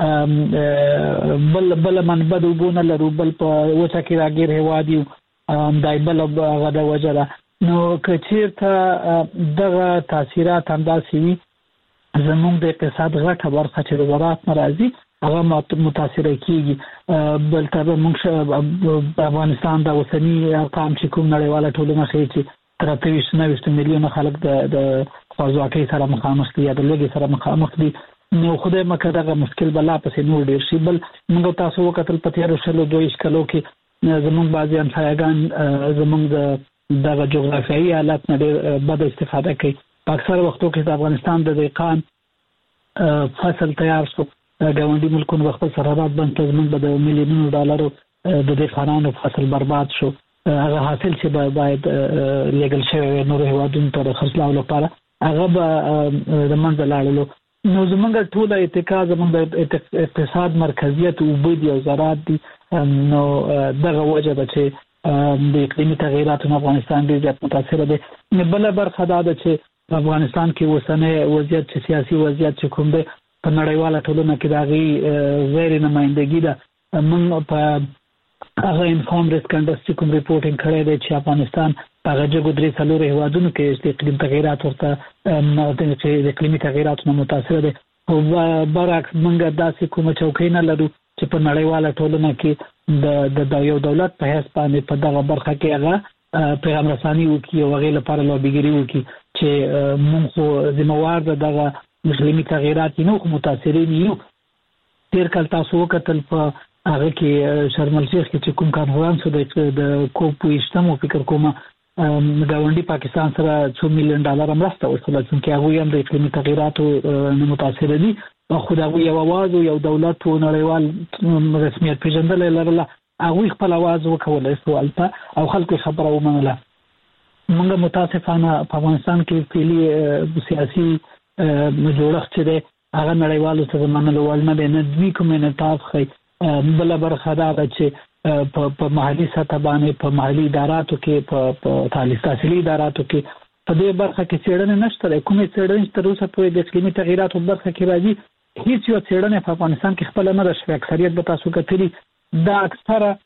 بل بل منبع د اوبو نه لرو، بل په وچه کې راګیر هیواد یو، دای بل هغه د وجه ده. نو که چېرته دغه تاثیرات همداسې وي، زموږ د اقتصاد غټه برخه چې د زراعت نه راځي هغه متاثره کیږي. بل ته موږ افغانستان د اوسني ارقام چې کوم نړیواله ټولنه ښیي چې تر اته ویشت نه ویشت میلیونه خلک د خوځواکۍ سره مخامخ دي یا د لوږې سره مخامخ دي. نو خدای مکه دغه مشکل بلا پسې نور ډیر شي. بل موږ تاسو وکتل په تیرو شلو دویش کلو کې زموږ بعضي همسایه‌ګان زموږ د دغه جغرافیایي حالت نه ډېر بد استفاده کوي. په اکثر وختو کې د افغانستان د دهقان فصل تیار شو، ګاونډي ملکونو خپل سرحدات بند کړل، زموږ به د میلیونونو ډالرو د دهقانانو فصل برباد شو. هغه حاصل چې باید لیګل شوی نور هیوادونو ته خرڅلاو لپاره هغه به د منځه لاړلو. نو زمونږ ټول اتکا زمونږ د اقتصاد مرکزیت اوبه دي او زراعت دي. نو دغه وجه ده چې د اقلیمي تغییراتو نه افغانستان ډېر زیات متاثره دی. بله برخه دا ده چې په افغانستان کې اوسنی وضعیت چې سیاسي وضعیت چې کوم دی په نړیواله ټولنه کې د هغې غیر نمایندګي ده. موږ په هغه انفارم ریسک انډیکس چې کوم ریپورټینګ کړی دی چې افغانستان په هغه جګو درې څلورو هیوادونو کې د اقلیم تغییرات ورته چې د اقلیمي تغییراتو نه متاثره دی. خو برعکس موږ داسې کومه چوکۍ نه لرو چې په نړیواله ټولنه کې د د یو دولت په حیث باندې په دغه برخه کې هغه پیغام رساني وکړي او هغې لپاره لابیګري وکړي چې موږ خو ذمهوار د دغه اقلیمي تغییرات یو خو متاثرین یو. تېر کال تاسو وکتل په هغه کې شرم الشیخ کې چې کوم کانفرانس و د کوپ ویشتمو فکر کومه ګاونډي پاکستان سره څو میلیون ډالر مرسته وشوله، چې هغوی هم د اقلیمي تغییراتو نه متاثره دي. خو د هغوی یو اواز و یو دولت و نړیوال رسمیت پېژندلی لرله، هغوی خپل اواز وکولی شو هلته او خلکو خبره ومنله. موږ متاسفانه په افغانستان کې فعلي سیاسي جوړښت چې دی هغه نړیوالو څخه منلو وړ نه دی، نه دوی کوم انعطاف ښیي. بله برخه دا ده چې په محلي سطح باندې په محلي اداراتو کې په تعلیم تحصیلي اداراتو کې په دې برخه کې څېړنې نشته دی. کومې څېړنې تر اوسه پورې د اقلیمي تغییراتو برخه کې راځي هیڅ یو څېړنه په افغانستان کې خپله نه ده شوې. اکثریت به تاسو کتلي دا اکثره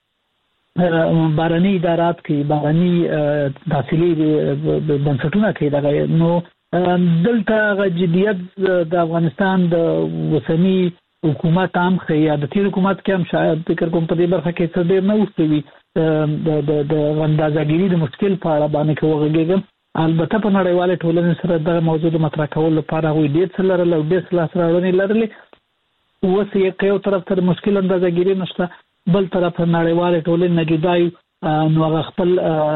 بهرني ادارات کوي، بهرني تحصیلي بنسټونه کوي دغه. نو دلته هغه جدیت د افغانستان د اوسني حکومت هم ښیي یا د تېر حکومت کې هم شاید فکر کوم په دې برخه کې څه ډېر نه اوسوي د اندازهګیري د مشکل په اړه باندې که وغږېږم. البته په نړیواله ټولنې سره دغه موضوع د مطرح کولو لپاره هغوی ډېر څه لرل او ډېر څه لاسته راوړنې لرلې. اوس یو طرف ته د مشکل اندازهګیري نشته، بل طرف ته نړیواله ټولنې نه جدا یو، نو هغه خپل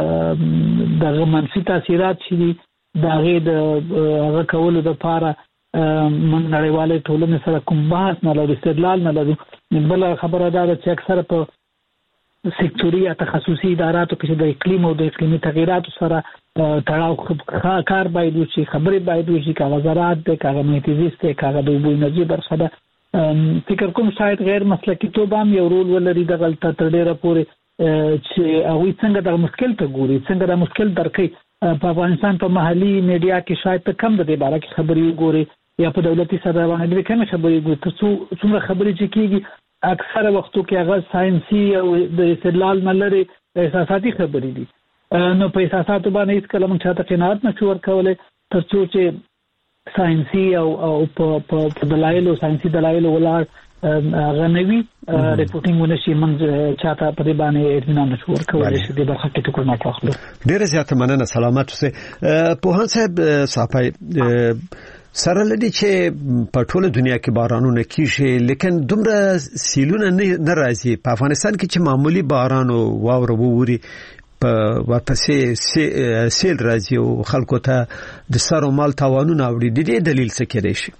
دغه منفي تاثیرات چې دي د هغې د هغه کولو دپاره من نړیواله ټولنې سره کوم بحث نه لرو، استدلال نه لرو. بله خبره دا ده چې اکثره په سکتوري یا تخصصي اداراتو کې چې د اقلیم او د اقلیمي تغییراتو سره تړاو کار باید وشي، خبرې باید وشي، که هغه زراعت دی، که هغه محیط زیست دی، که هغه د اوبو انرژي برخه ده. فکر کوم شاید غیر مسلکی توب هم یو رول ولري د غلطه تر ډیره پورې چې هغه څنګه د مشکل ته ګوري څنګه د مشکل درکې په افغانستان په محلي میډیا کې شاید ته کم د دې باره کې خبري ګوري یا په دولتي سطح باندې د کم خبري ګوري تاسو څومره خبري چې کیږي اکثره وختو کې هغه ساينسي او د استدلال نه لري احساساتي خبري دي نو په احساساتو باندې هیڅ کلمه چاته قناعت نشو ورکولای ترڅو چې ساينسي او او په دلایل ساينسي دلایل ولاړ غنوي ریپورتینګ ونشي موږ چاته په دې باندې اطمینان نشو ورکولای چې د برخه کې ټکو نه واخلو. ډیره زیاته مننه سلامت اوسه په هان صاحب صاحب سره لدی چې په ټوله دنیا کې بارانونه کیږي لیکن دومره سیلونه نه راځي په افغانستان کې چې معمولی باران او واوره ووري په ورپسې سیل راځي او خلکو ته د سر او مال تاوانونه اوري د دې دلیل څه کېدای شي؟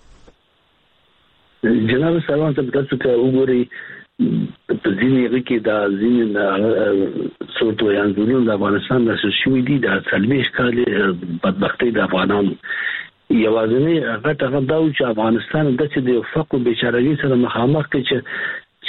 جناب سلام ته تاسو ته وګورئ په ځینې کې دا ځینې څوټو یا ځینې د افغانستان د شوې دي د سلمیش کالي بدبختي د افغانانو یوازې هغه ته دا چې افغانستان د څه د فقر بیچارهګي سره مخامخ کې چې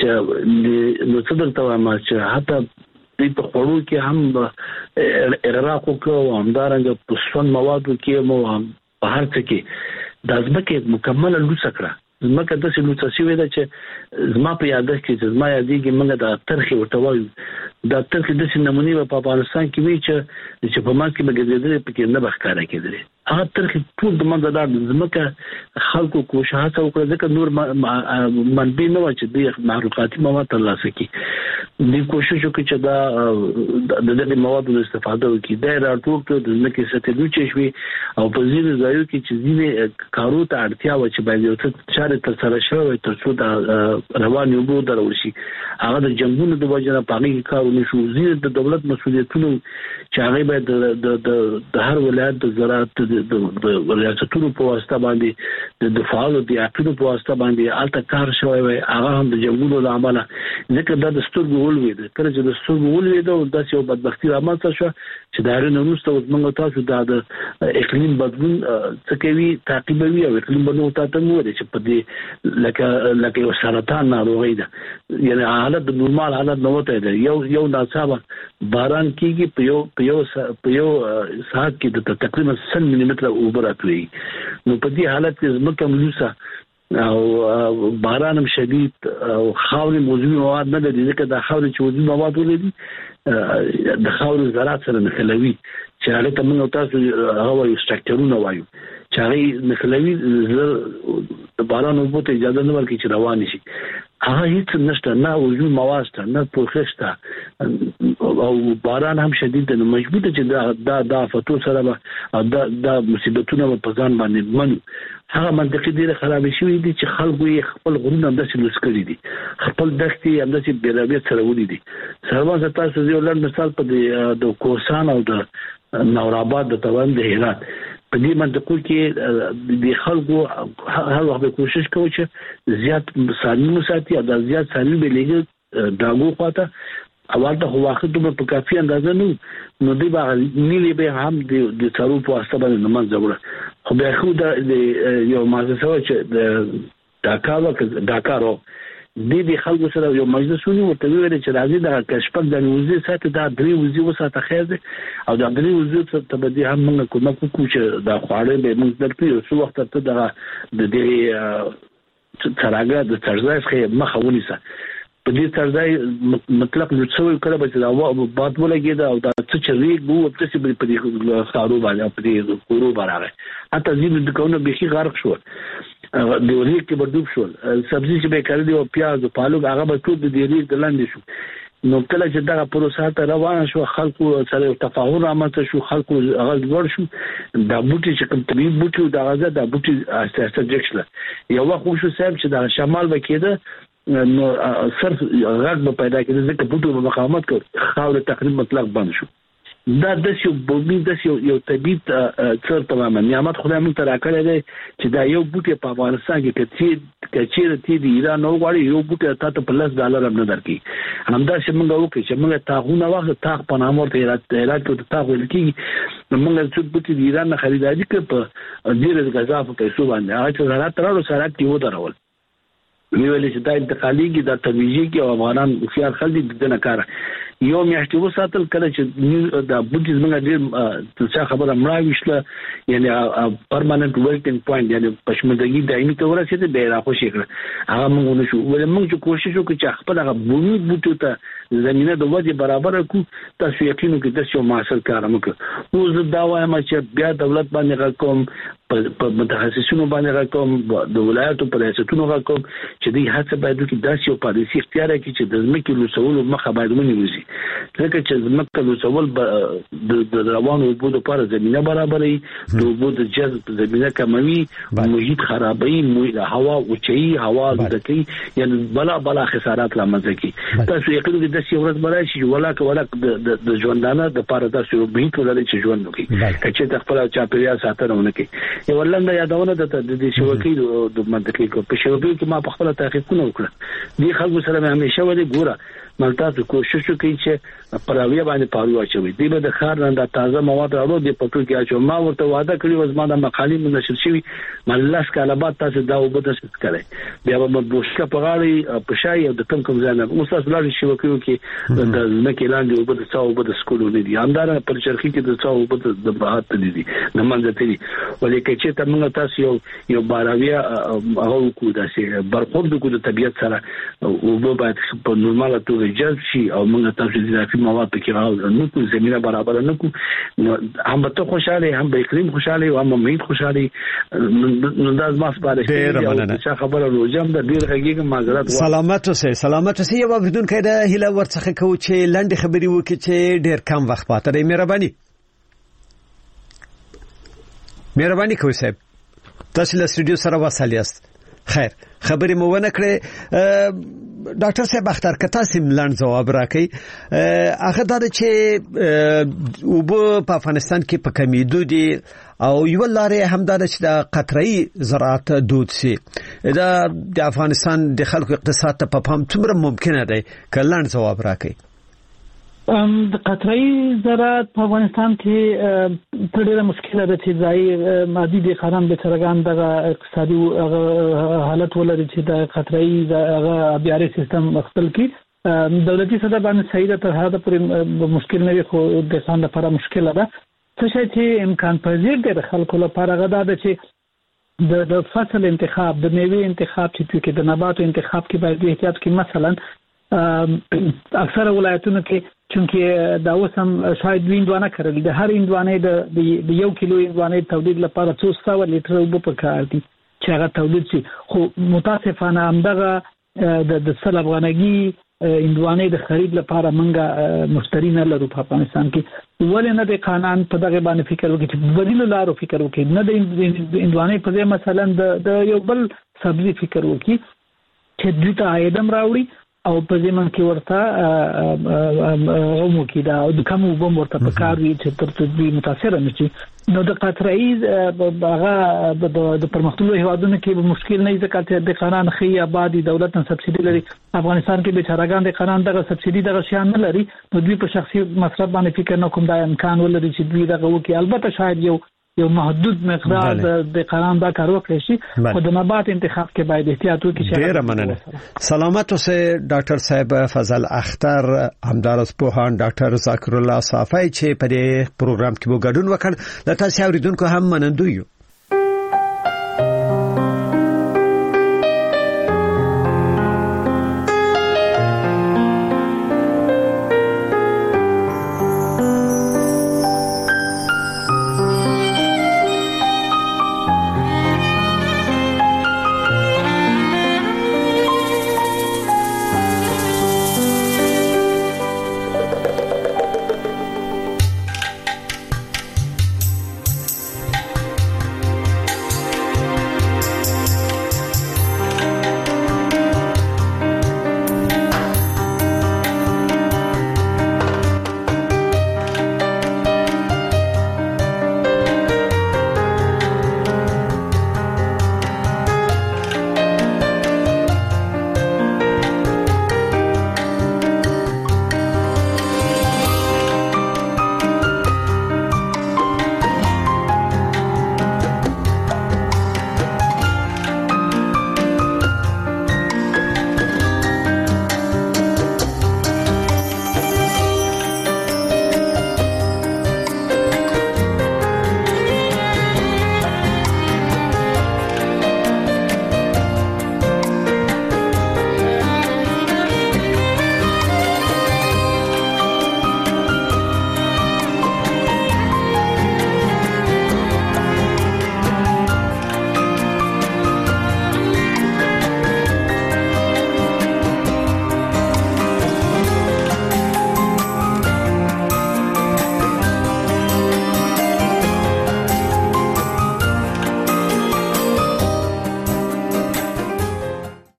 چې نو څه درته وایم چې حتی په خورو کې هم اغراق وکړو همدارنګه په سون موادو کې مو په هر څه کې د ځمکې مکمل لوڅ کړه زمکه د څه لوڅ شوی دا چې زما په یاد کې چې زما یادېږي موږ د ترخي ورته وایو د ترخي د څه نمونه په افغانستان کې وی چې چې په ما کې مګزیدل په کې نه بخکاره کېدل هغه ترخي ټول د منځ د زمکه خلکو کوشش وکړه ځکه نور منبع نه و چې د محروقاتي مواد ترلاسه کړي د کوشش وکړي چې دا د دې موادو استفاده وکړي د راټول کړو د زمکه سطح لوچ شوي او په ځینې ځایو کې چې ځینې کارو ته اړتیا و چې باید یو څه تر سره شوی تر څو د روان یو بو درول شي هغه د جنگونو د وجه نه پاغي کارونه شو زیات د دولت مسؤلیتونو چې هغه باید د د هر ولایت د زراعت د ریاستونو په واسطه باندې د فعالو د اټونو په واسطه باندې الته کار شوی وي هغه هم د جنگونو د عمله ځکه دا د ستورګو ولوي د کله چې د ستورګو ولوي دا د یو بدبختی رامنځته شو چې دا رنه نوسته موږ تاسو د اقلیم بدلون څه کوي تعقیبوي او اقلیم بدلون ته مو دي چې په دې لکه لکه یو سرطان ناروغي ده یعنی حالت د نورمال حالت نه وته ده یو یو ناڅاپه باران کیږي په یو په یو په یو ساعت کې د تقریبا سل ملي متر اوبه راتوي نو په دې حالت کې زمکه ملوسه او باران شدید او خاورې موضوعي مواد نه لري ځکه د خاورې چې موضوعي مواد ولري د خاورې زراعت سره نښلوي چې هغه ته موږ تاسو هغه یو سټرکچرونه وایو چې هغه نښلوي د باران اوبو ته اجازه نه ورکړي چې روان شي هغه هیڅ نشته نه وجود مواد شته نه پروسس او باران هم شدید نه مجبور دي چې دا د فتو سره او دا د مصیبتونو په ځان باندې منو هغه منطقي ډیره خراب شي دي چې خلکو یې خپل غرونه هم داسې لسکري دي خپل دښتې هم داسې بیرابې سره ولې دي سره تاسو یو لږ مثال په د کوسان او د نورآباد د توان د هرات په دې منطقو کې د خلکو هر وخت کوشش کوي چې زیات سالم مساتي او د زیات سالم به لګي داغو خواته اول ته واخد په کافي اندازه نو نو دی به نیلی به هم د څارو په واسطه باندې نماز جوړه خو به خو د یو مازه چې د ډاکا ډاکارو د دې خلکو سره یو مجلس ونیو ورته ویل چې راځي د کشپک د وزیر ساتي دا درې وزیر وساته خیر دي او د درې وزیر ته به دې هم موږ کومه کوو چې دا خواړه به موږ درکړو څو وخت ته د دې څراغه د ترځای څخه مخه ونیسه په دې ترځای مطلب نو څو کله به دا باد ولګي دا او دا څه چې ریګ وو په څه په دې خارو باندې په دې کورو باندې اته ځینې د کوونه به غرق شو د ورې کې بدوب شو سبزی چې به کړی او پیاز او پالو هغه به ټول د دې ریګ لاندې شو نو کله چې دا پروسه ته روان شو خلکو سره تفاهم رامنځته شو خلکو هغه ور شو دا بوټي چې کوم طبيب بوټي دا غزه دا بوټي اساسه جکشله یو وخت شو سم چې د شمال وکیده نو صرف غږ به پیدا کېده ځکه بوټو په مقاومت کې خاور تقریبا مطلق بند شو دا د یو بومي د یو طبيب څر تماما نعمت خدای مون تر اکړه دی چې دا یو بوټي په افغانستان کې کچې کچې تی دی ایران نو غواړي یو بوټي تاسو په لس ډالر هم نه درکې همدا چې موږ وکړو چې موږ تاغونه وخت تاغ په نامه ته راځي ته تاغ ولکې موږ څو بوټي د ایران نه خریداري کړ په ډیره غذا په پیسو باندې هغه چې زراعت راو سره کې و درول ویل چې دا انتقالي کې د ترویجي کې او افغانان خيار خلک د نه کار یو میاشتې وساتل کله چې د بودیزم غیر څه خبره مراويشله یعنی پرماننت ورکینګ پوینټ یعنی پښمندګي دایمي تور چې د بیره خوشی کړ هغه موږ نشو ولې موږ چې کوشش وکړو چې خپل هغه بومي بوټو ته زمينه د وځي برابر کو تاسو یقینو کې د څو ماسل کار وکړو او زه دا وایم چې بیا دولت باندې کوم په متخصصینو باندې راکوم د ولایتو په ریاستونو راکوم چې دوی هڅه باید وکړي داسې یو پالیسي اختیار کړي چې د ځمکې لوڅولو مخه باید ونیوي ځکه چې ځمکه لوڅول د روانو اوبو لپاره زمينه برابرې د اوبو د جذب زمينه کموي محیط خرابوي هوا اوچي هوا لدکي یعنی بلا بلا خسارات لامنځ کوي تاسو یقین دې د سیورت برای شي ولا ولا د ژوندانه د لپاره تاسو به ټولې چې ژوند وکړي چې د خپل چاپیریال ساتنه ونکړي یو ولنده یادونه د د شوکې د منطقي کو په شوکې کې ما په خپل تحقیقونه وکړه دي خلکو سره مې همیشه ولې ګوره ملتاسو کوشش وکړي چې پراوی باندې پاوی واچوي دی به د خار نه د تازه مواد راوړو د پټو کې اچو ما ورته وعده کړی و زما د مقالې منشر شوی ملس کاله بعد تاسو دا وبد څه کړئ بیا به بوشکه په غاړي په شای او د کم کم ځای نه اوس تاسو لاري شوکې کې د ځمکې لاندې وبد څو وبد سکولو نه دي همدار پر چرخي کې د څو وبد د بهات دي دي نه منځ ته دي ولې چې ته موږ تاسو یو یو باراویا هغه کو داسې برخورد کو د طبيعت سره او په باید په نورماله توګه جذب شي او موږ تاسو د اضافي مواد په کې راو نو کو زمينه برابر نه کو هم ته خوشاله هم به اقلیم خوشاله او هم محیط خوشاله نو د ازماس باندې چې خبره روزم د ډیر حقیقت معذرت سلامت اوسه سلامت اوسه یو بدون کې د هله ورڅخه کو چې لنډ خبري وکړي چې ډیر کم وخت پاتې دی مهرباني مهرباني کوئ صاحب تاسو له سټوډیو سره وصل یاست خیر خبرې مو ونه کړې ډاکټر صاحب اختر کته سیم لاند جواب راکړي هغه دا چې وبو په افغانستان کې په کمیدو دي او یو لارې همدار چې د قطري زراعت دود سي دا د افغانستان د خلکو اقتصاد ته په پام څومره ممکنه دی کلاند جواب راکړي د قطري زراعت په افغانستان کې ډېره مشکله ده چې ځای مادي د خارم به ترګان د اقتصادي حالت ولري چې د قطري هغه بیاري سیستم خپل کې دولتي صدا باندې صحیح ده تر هغه پر مشکل نه وي خو د ځان لپاره مشکله ده څه چې امکان پذیر دی د خلکو لپاره غدا ده چې د د فصل انتخاب د میوه انتخاب چې کې د نباتو انتخاب کې باید احتیاط کې مثلا اکثر ولایتونو کې چونکه دا وسم شاید ویندوانه کړل د هر ویندوانه د یو کیلو ویندوانه تولید لپاره څو سوه لیټر اوبه پکار دي چې هغه تولید شي خو متاسفانه همدغه د د سل افغانګي ویندوانه د خرید لپاره منګه مشتری نه لرو په افغانستان کې ولې نه د قانون په دغه باندې فکر وکړي چې بدیل لارو فکر وکړي نه د ویندوانه په ځای مثلا د یو بل سبزی فکر وکړي چې دوی ته عاید راوړي او په ځمن کې ورته عمو کې دا د کوم وبم ورته پکاروي چې تر څو دوی متاثر نشي نو د قطري هغه د پرمختللو هیوادونو کې مشکل نه ځکه چې د قانون خي آبادی دولت نه سبسيډي لري افغانستان کې بیچارهګان د قانون دغه سبسيډي دغه شیان نه لري نو دوی په شخصي مصرف باندې فکر نه کوم دا امکان ولري چې دوی دغه وکي البته شاید یو یو محدود مقدار د قانون دا کار وکړي شي خو د نبات انتخاب کې باید احتیاط وکړي ډیر مننه سلامت اوسه ډاکټر صاحب فضل اختر همدارس پوهان ډاکټر ذکر الله صافی چې په دې پروګرام کې وګډون وکړ د تاسو اوریدونکو هم منندوی